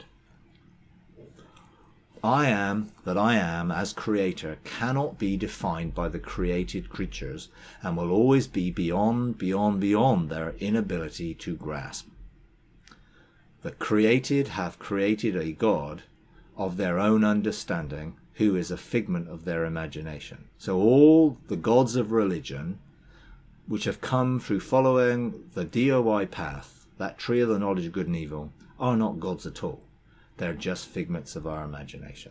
S1: I am that I am as creator cannot be defined by the created creatures and will always be beyond their inability to grasp. The created have created a God of their own understanding, who is a figment of their imagination. So all the gods of religion, which have come through following the DOI path, that tree of the knowledge of good and evil, are not gods at all. They're just figments of our imagination.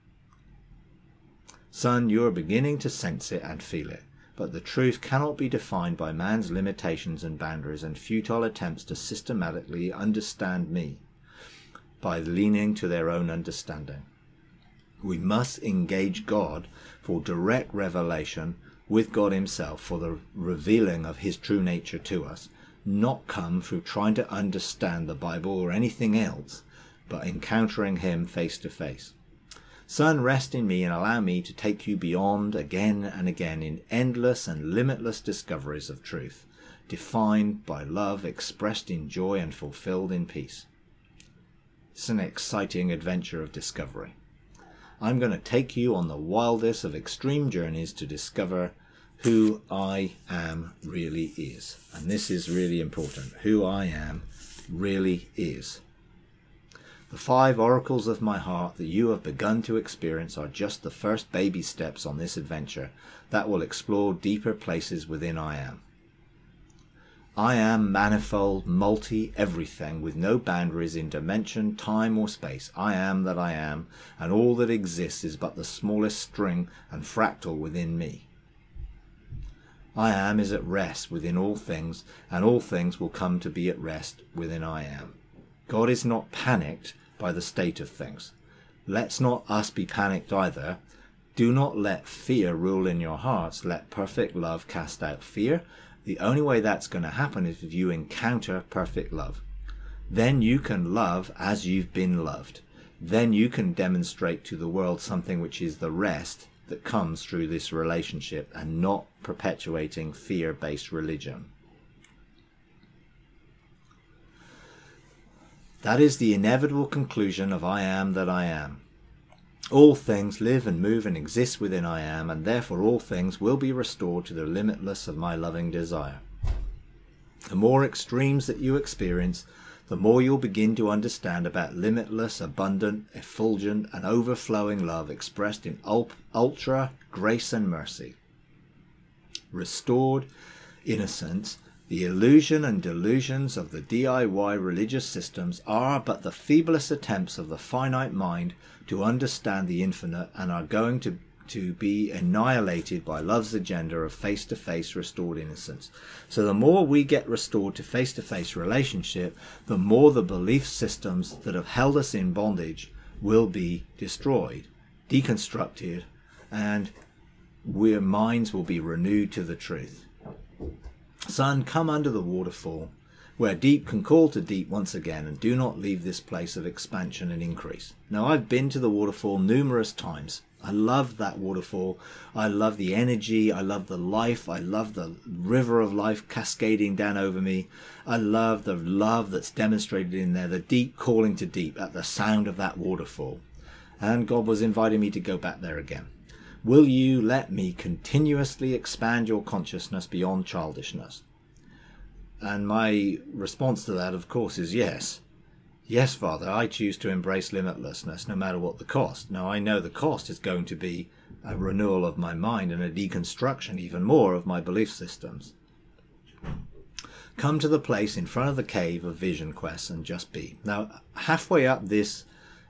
S1: Son, you are beginning to sense it and feel it, but the truth cannot be defined by man's limitations and boundaries and futile attempts to systematically understand me by leaning to their own understanding. We must engage God for direct revelation with God himself for the revealing of his true nature to us, not come through trying to understand the Bible or anything else, but encountering him face to face. Son, rest in me and allow me to take you beyond again and again in endless and limitless discoveries of truth, defined by love expressed in joy and fulfilled in peace. It's an exciting adventure of discovery. I'm going to take you on the wildest of extreme journeys to discover who I am really is. And this is really important. Who I am really is. The 5 oracles of my heart that you have begun to experience are just the first baby steps on this adventure that will explore deeper places within I am. I am manifold, multi-everything with no boundaries in dimension, time or space. I am that I am, and all that exists is but the smallest string and fractal within me. I am is at rest within all things, and all things will come to be at rest within I am. God is not panicked by the state of things. Let's not us be panicked either. Do not let fear rule in your hearts. Let perfect love cast out fear. The only way that's going to happen is if you encounter perfect love. Then you can love as you've been loved. Then you can demonstrate to the world something which is the rest that comes through this relationship and not perpetuating fear-based religion. That is the inevitable conclusion of I am that I am. All things live and move and exist within I am, and therefore all things will be restored to the limitless of my loving desire. The more extremes that you experience, the more you'll begin to understand about limitless, abundant, effulgent, and overflowing love expressed in ultra grace and mercy. Restored innocence, the illusion and delusions of the DIY religious systems are but the feeblest attempts of the finite mind to understand the infinite and are going to be annihilated by love's agenda of face-to-face restored innocence. So the more we get restored to face-to-face relationship, the more the belief systems that have held us in bondage will be destroyed, deconstructed, and our minds will be renewed to the truth. Son, come under the waterfall, where deep can call to deep once again, and do not leave this place of expansion and increase. Now, I've been to the waterfall numerous times. I love that waterfall. I love the energy. I love the life. I love the river of life cascading down over me. I love the love that's demonstrated in there, the deep calling to deep at the sound of that waterfall. And God was inviting me to go back there again. Will you let me continuously expand your consciousness beyond childishness? And my response to that, of course, is yes. Yes, Father, I choose to embrace limitlessness no matter what the cost. Now, I know the cost is going to be a renewal of my mind and a deconstruction even more of my belief systems. Come to the place in front of the cave of vision quests and just be. Now, halfway up this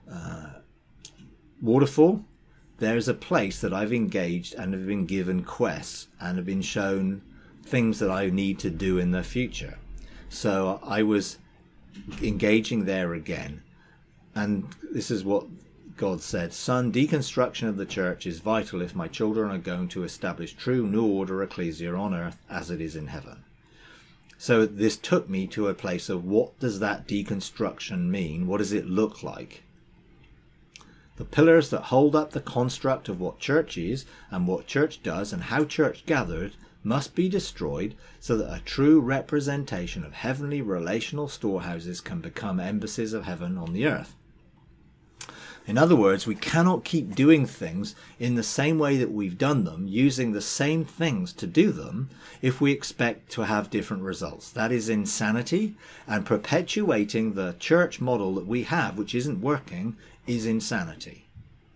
S1: waterfall, there is a place that I've engaged and have been given quests and have been shown things that I need to do in the future. So I was engaging there again, and this is what God said: Son, deconstruction of the church is vital if my children are going to establish true new order ecclesia on earth as it is in heaven. So this took me to a place of what does that deconstruction mean? What does it look like? The pillars that hold up the construct of what church is and what church does and how church gathered must be destroyed so that a true representation of heavenly relational storehouses can become embassies of heaven on the earth. In other words, we cannot keep doing things in the same way that we've done them, using the same things to do them, if we expect to have different results. That is insanity, and perpetuating the church model that we have, which isn't working, is insanity.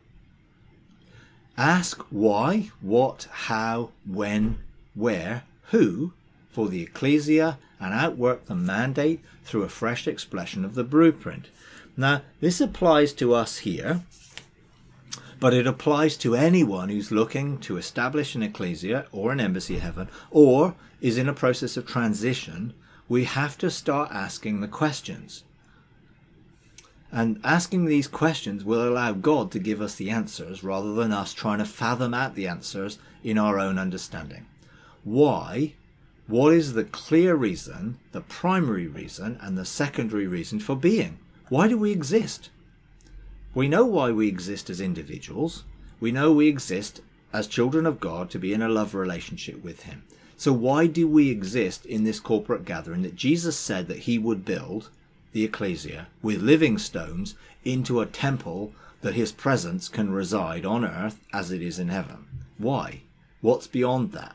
S1: Ask why, what, how, when, where, who for the ecclesia, and outwork the mandate through a fresh expression of the blueprint. Now, this applies to us here, but it applies to anyone who's looking to establish an ecclesia or an embassy of heaven, or is in a process of transition. We have to start asking the questions. And asking these questions will allow God to give us the answers rather than us trying to fathom out the answers in our own understanding. Why? What is the clear reason, the primary reason, and the secondary reason for being? Why do we exist? We know why we exist as individuals. We know we exist as children of God to be in a love relationship with Him. So why do we exist in this corporate gathering that Jesus said that He would build, the ecclesia, with living stones into a temple that His presence can reside on earth as it is in heaven? Why? What's beyond that?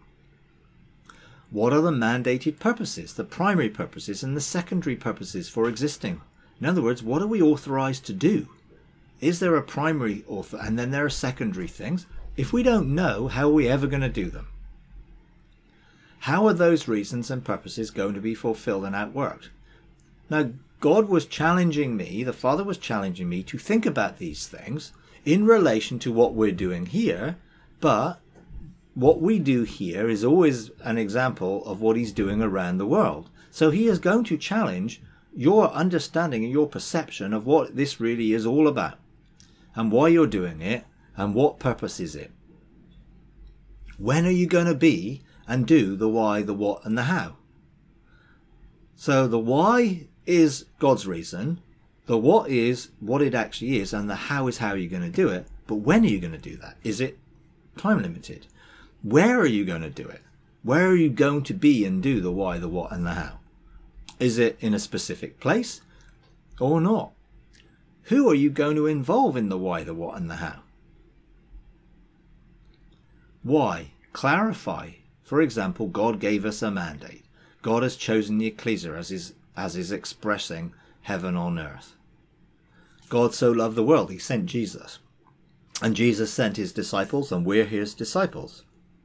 S1: What are the mandated purposes, the primary purposes, and the secondary purposes for existing? In other words, what are we authorized to do? Is there a primary author and then there are secondary things? If we don't know, how are we ever going to do them? How are those reasons and purposes going to be fulfilled and outworked? Now, God was challenging me, the Father was challenging me to think about these things in relation to what we're doing here, but what we do here is always an example of what He's doing around the world. So He is going to challenge your understanding and your perception of what this really is all about, and why you're doing it, and what purpose is it. When are you going to be and do the why, the what, and the how? So the why is God's reason, the what is what it actually is, and the how is how you're going to do it. But when are you going to do that? Is it time limited? Where are you going to do it? Where are you going to be and do the why, the what, and the how? Is it in a specific place or not? Who are you going to involve in the why, the what, and the how? Why? Clarify. For example, God gave us a mandate. God has chosen the ecclesia as is expressing heaven on earth. God so loved the world, He sent Jesus. And Jesus sent His disciples, and we're His disciples.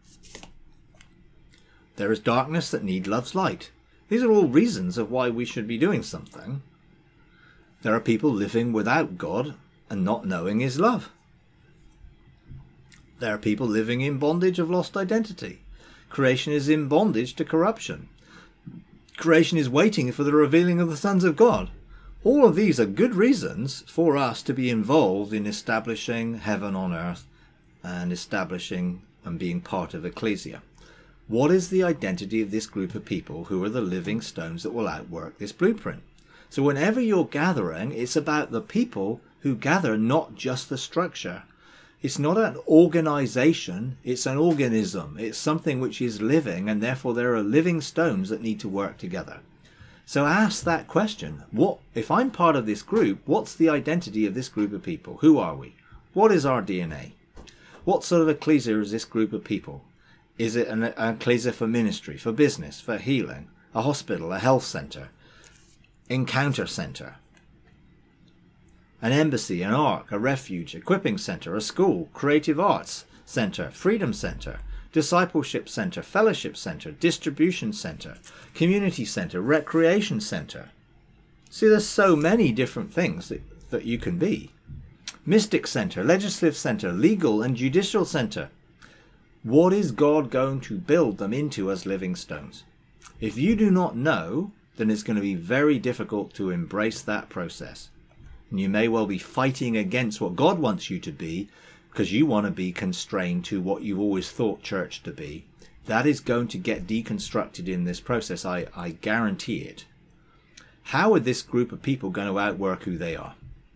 S1: There is darkness that need love's light. These are all reasons of why we should be doing something. There are people living without God and not knowing His love. There are people living in bondage of lost identity. Creation is in bondage to corruption. Creation is waiting for the revealing of the sons of God. All of these are good reasons for us to be involved in establishing heaven on earth and establishing and being part of ecclesia. What is the identity of this group of people who are the living stones that will outwork this blueprint? So whenever you're gathering, it's about the people who gather, not just the structure. It's not an organization, it's an organism. It's something which is living, and therefore there are living stones that need to work together. So ask that question. What, if I'm part of this group, what's the identity of this group of people? Who are we? What is our DNA? What sort of ecclesia is this group of people? Is it an ecclesia for ministry, for business, for healing, a hospital, a health centre, encounter centre, an embassy, an ark, a refuge, equipping centre, a school, creative arts centre, freedom centre, discipleship centre, fellowship centre, distribution centre, community centre, recreation centre? See, there's so many different things that you can be. Mystic centre, legislative centre, legal and judicial centre. What is God going to build them into as living stones? If you do not know, then it's going to be very difficult to embrace that process. And you may well be fighting against what God wants you to be because you want to be constrained to what you've always thought church to be. That is going to get deconstructed in this process. I guarantee it. How are this group of people going to outwork who they are?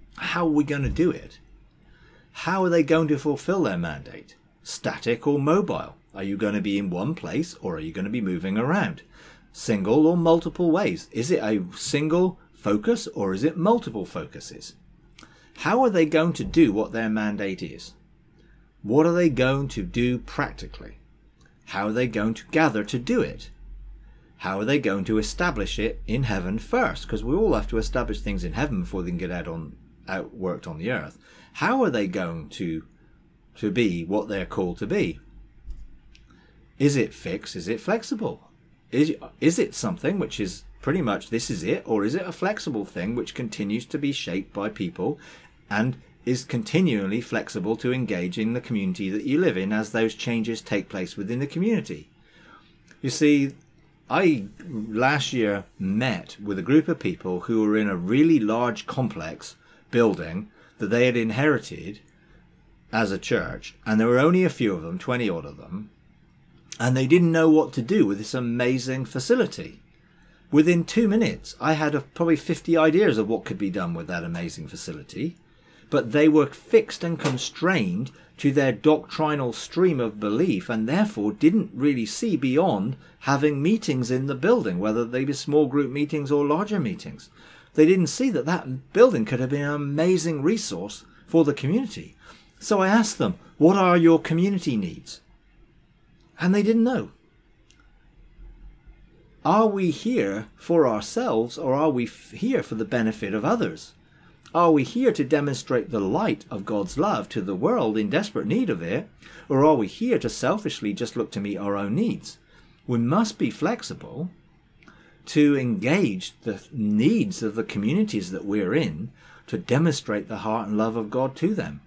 S1: How are we going to do it? How are they going to fulfill their mandate? Static or mobile? Are you going to be in one place or are you going to be moving around? Single or multiple ways? Is it a single focus or is it multiple focuses? How are they going to do what their mandate is? What are they going to do practically? How are they going to gather to do it? How are they going to establish it in heaven first? Because we all have to establish things in heaven before they can get outworked on the earth. How are they going to be what they're called to be? Is it fixed? Is it flexible? Is it something which is pretty much this is it? Or is it a flexible thing which continues to be shaped by people and is continually flexible to engage in the community that you live in as those changes take place within the community? You see, I last year met with a group of people who were in a really large complex building that they had inherited as a church, and there were only a few of them, 20 odd of them, and they didn't know what to do with this amazing facility. Within 2 minutes, I had probably 50 ideas of what could be done with that amazing facility, but they were fixed and constrained to their doctrinal stream of belief and therefore didn't really see beyond having meetings in the building, whether they be small group meetings or larger meetings. They didn't see that that building could have been an amazing resource for the community. So I asked them, what are your community needs? And they didn't know. Are we here for ourselves or are we here for the benefit of others? Are we here to demonstrate the light of God's love to the world in desperate need of it? Or are we here to selfishly just look to meet our own needs? We must be flexible to engage the needs of the communities that we're in to demonstrate the heart and love of God to them.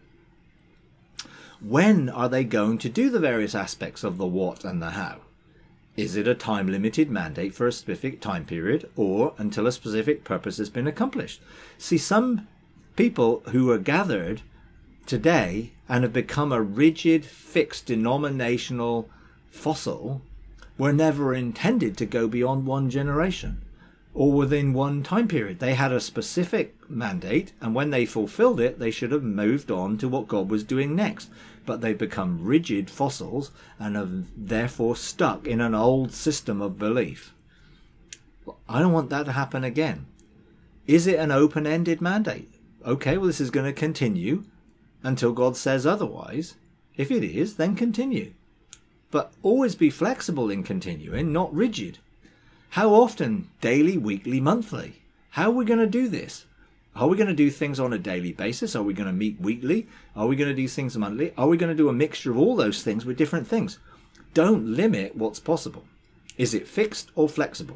S1: When are they going to do the various aspects of the what and the how? Is it a time-limited mandate for a specific time period or until a specific purpose has been accomplished? See, some people who are gathered today and have become a rigid, fixed, denominational fossil were never intended to go beyond one generation or within one time period. They had a specific mandate, and when they fulfilled it, they should have moved on to what God was doing next. But they've become rigid fossils and have therefore stuck in an old system of belief. I don't want that to happen again. Is it an open-ended mandate? Okay, well, this is going to continue until God says otherwise. If it is, then continue. But always be flexible in continuing, not rigid. How often? Daily, weekly, monthly? How are we going to do this? Are we going to do things on a daily basis? Are we going to meet weekly? Are we going to do things monthly? Are we going to do a mixture of all those things with different things? Don't limit what's possible. Is it fixed or flexible?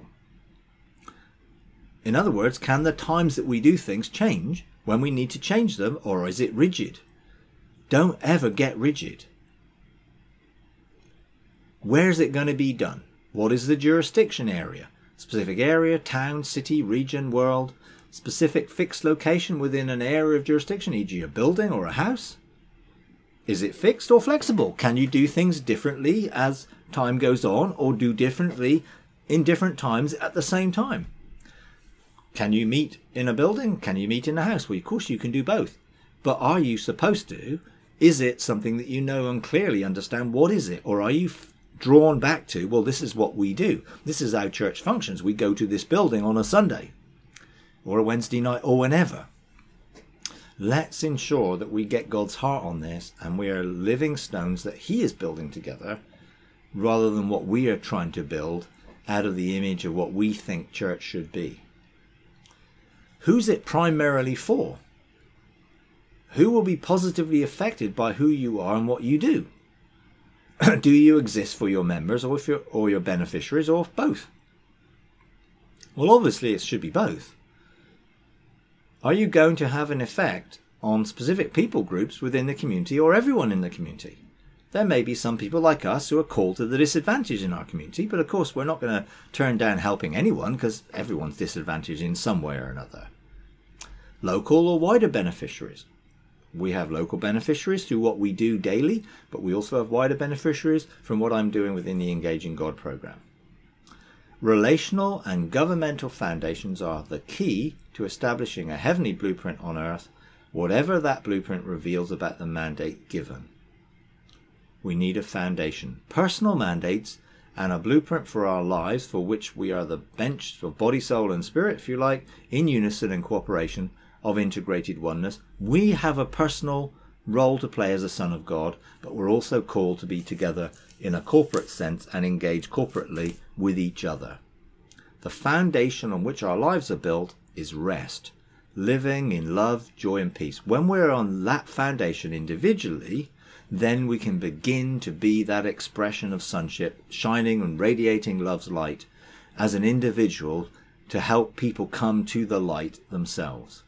S1: In other words, can the times that we do things change when we need to change them, or is it rigid? Don't ever get rigid. Where is it going to be done? What is the jurisdiction area? Specific area, town, city, region, world. Specific fixed location within an area of jurisdiction, e.g. a building or a house? Is it fixed or flexible? Can you do things differently as time goes on or do differently in different times at the same time? Can you meet in a building? Can you meet in a house? Well, of course you can do both. But are you supposed to? Is it something that you know and clearly understand? What is it? Or are you drawn back to, well, this is what we do. This is how church functions. We go to this building on a Sunday or a Wednesday night or whenever. Let's ensure that we get God's heart on this and we are living stones that he is building together rather than what we are trying to build out of the image of what we think church should be. Who's it primarily for? Who will be positively affected by who you are and what you do? Do you exist for your members or your beneficiaries or both? Well, obviously it should be both. Are you going to have an effect on specific people groups within the community or everyone in the community? There may be some people like us who are called to the disadvantage in our community, but of course we're not going to turn down helping anyone because everyone's disadvantaged in some way or another. Local or wider beneficiaries. We have local beneficiaries through what we do daily, but we also have wider beneficiaries from what I'm doing within the Engaging God program. Relational and governmental foundations are the key to establishing a heavenly blueprint on earth whatever that blueprint reveals about the mandate given. We need a foundation, personal mandates, and a blueprint for our lives for which we are the bench of body, soul and spirit, if you like, in unison and cooperation of integrated oneness. We have a personal role to play as a son of God, but we're also called to be together in a corporate sense and engage corporately with each other. The foundation on which our lives are built is rest, living in love, joy and peace. When we're on that foundation individually, then we can begin to be that expression of sonship, shining and radiating love's light as an individual to help people come to the light themselves.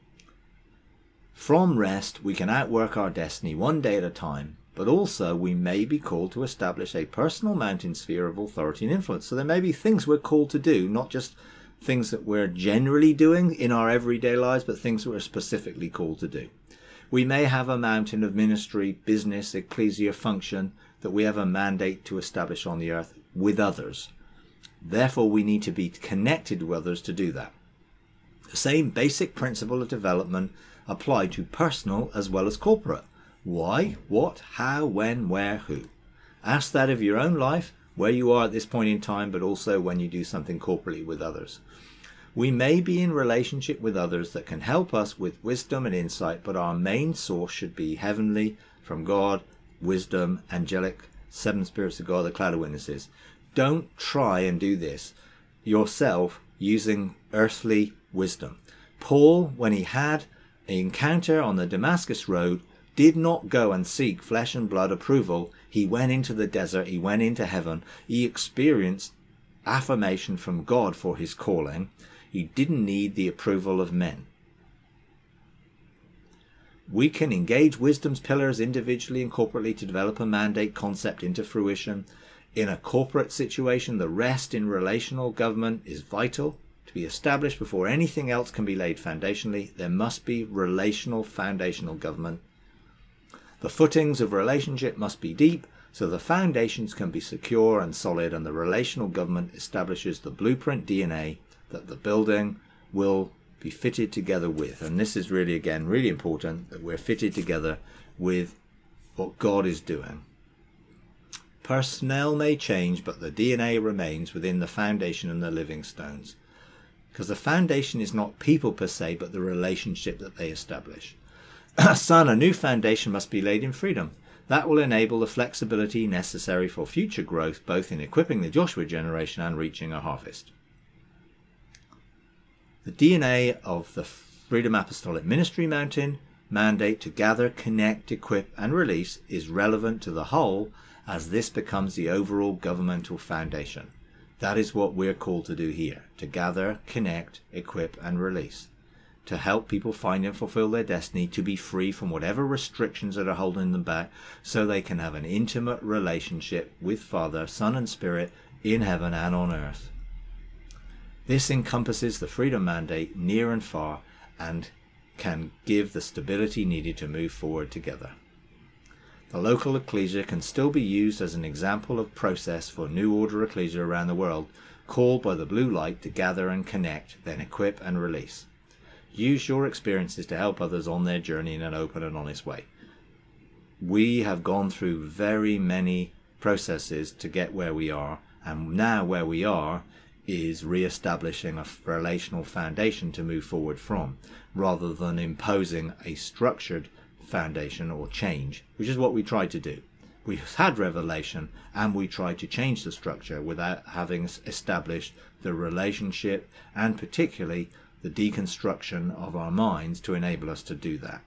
S1: From rest, we can outwork our destiny one day at a time, but also we may be called to establish a personal mountain sphere of authority and influence. So there may be things we're called to do, not just things that we're generally doing in our everyday lives, but things that we're specifically called to do. We may have a mountain of ministry, business, ecclesia function that we have a mandate to establish on the earth with others. Therefore, we need to be connected with others to do that. The same basic principle of development apply to personal as well as corporate. Why, what, how, when, where, who. Ask that of your own life, where you are at this point in time, but also when you do something corporately with others. We may be in relationship with others that can help us with wisdom and insight, but our main source should be heavenly, from God, wisdom, angelic, seven spirits of God, the cloud of witnesses. Don't try and do this yourself using earthly wisdom. Paul, when he had an encounter on the Damascus road, did not go and seek flesh and blood approval. He went into the desert, he went into heaven, he experienced affirmation from God for his calling. He didn't need the approval of men. We can engage wisdom's pillars individually and corporately to develop a mandate concept into fruition. In a corporate situation, the rest in relational government is vital. To be established before anything else can be laid foundationally, there must be relational foundational government. The footings of relationship must be deep, so the foundations can be secure and solid, and the relational government establishes the blueprint DNA that the building will be fitted together with. And this is really, again, really important, that we're fitted together with what God is doing. Personnel may change, but the DNA remains within the foundation and the living stones. Because the foundation is not people per se, but the relationship that they establish. Son, a new foundation must be laid in freedom. That will enable the flexibility necessary for future growth, both in equipping the Joshua generation and reaching a harvest. The DNA of the Freedom Apostolic Ministry Mountain mandate to gather, connect, equip, and release is relevant to the whole as this becomes the overall governmental foundation. That is what we're called to do here, to gather, connect, equip, and release, to help people find and fulfill their destiny, to be free from whatever restrictions that are holding them back, so they can have an intimate relationship with Father, Son, and Spirit in heaven and on earth. This encompasses the freedom mandate near and far and can give the stability needed to move forward together. The local ecclesia can still be used as an example of process for New Order ecclesia around the world, called by the blue light to gather and connect, then equip and release. Use your experiences to help others on their journey in an open and honest way. We have gone through very many processes to get where we are, and now where we are is re-establishing a relational foundation to move forward from, rather than imposing a structured foundation or change, which is what we tried to do. We had revelation and we tried to change the structure without having established the relationship and particularly the deconstruction of our minds to enable us to do that.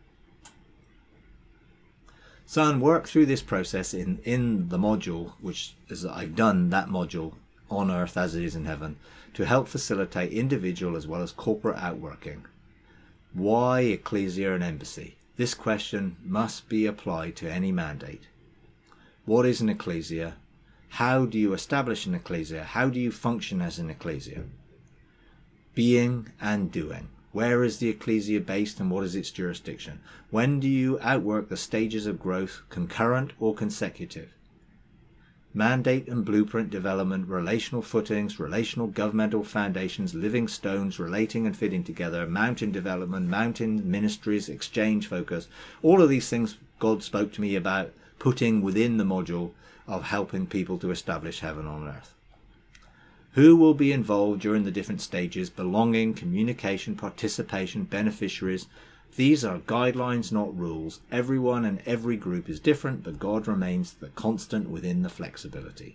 S1: Son, work through this process in the module, which is I've done that module on earth as it is in heaven, to help facilitate individual as well as corporate outworking. Why ecclesia and embassy? This question must be applied to any mandate. What is an ecclesia? How do you establish an ecclesia? How do you function as an ecclesia? Being and doing. Where is the ecclesia based and what is its jurisdiction? When do you outwork the stages of growth, concurrent or consecutive? mandate and blueprint development, relational footings, relational governmental foundations, living stones, relating and fitting together, mountain development, mountain ministries, exchange focus. All of these things God spoke to me about putting within the module of helping people to establish heaven on earth. Who will be involved during the different stages? Belonging, communication, participation, beneficiaries. These are guidelines, not rules. Everyone and every group is different, but God remains the constant within the flexibility.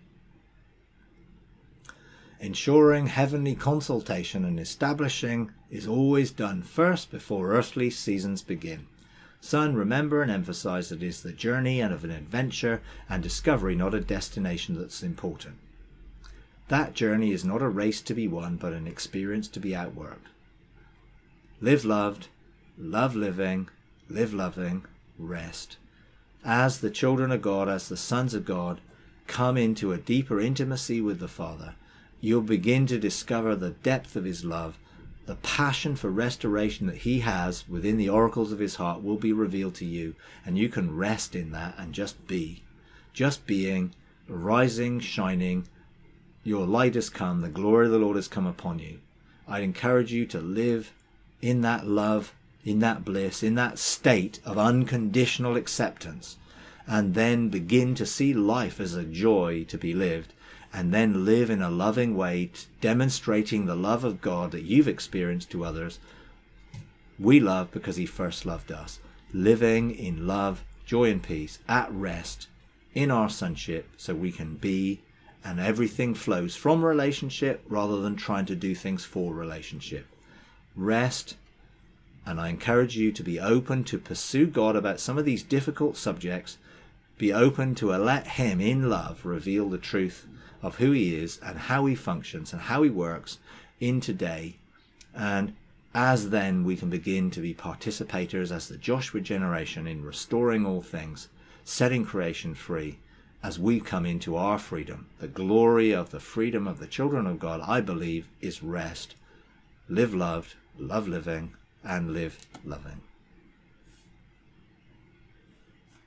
S1: Ensuring heavenly consultation and establishing is always done first before earthly seasons begin. Son, remember and emphasize that it is the journey and of an adventure and discovery, not a destination, that's important. That journey is not a race to be won, but an experience to be outworked. Live loved, love living, live loving, rest. As the children of God, as the sons of God, come into a deeper intimacy with the Father, you'll begin to discover the depth of his love. The passion for restoration that he has within the oracles of his heart will be revealed to you, and you can rest in that and just be. Just being, rising, shining. Your light has come, the glory of the Lord has come upon you. I'd encourage you to live in that love, in that bliss, in that state of unconditional acceptance, and then begin to see life as a joy to be lived, and then live in a loving way, demonstrating the love of God that you've experienced to others. We love because he first loved us. Living in love, joy and peace, at rest, in our sonship, so we can be, and everything flows from relationship rather than trying to do things for relationship. Rest, and I encourage you to be open to pursue God about some of these difficult subjects. Be open to let him in love reveal the truth of who he is and how he functions and how he works in today. And as then we can begin to be participators as the Joshua generation in restoring all things, setting creation free, as we come into our freedom. The glory of the freedom of the children of God, I believe, is rest. Live loved, love living, and live loving.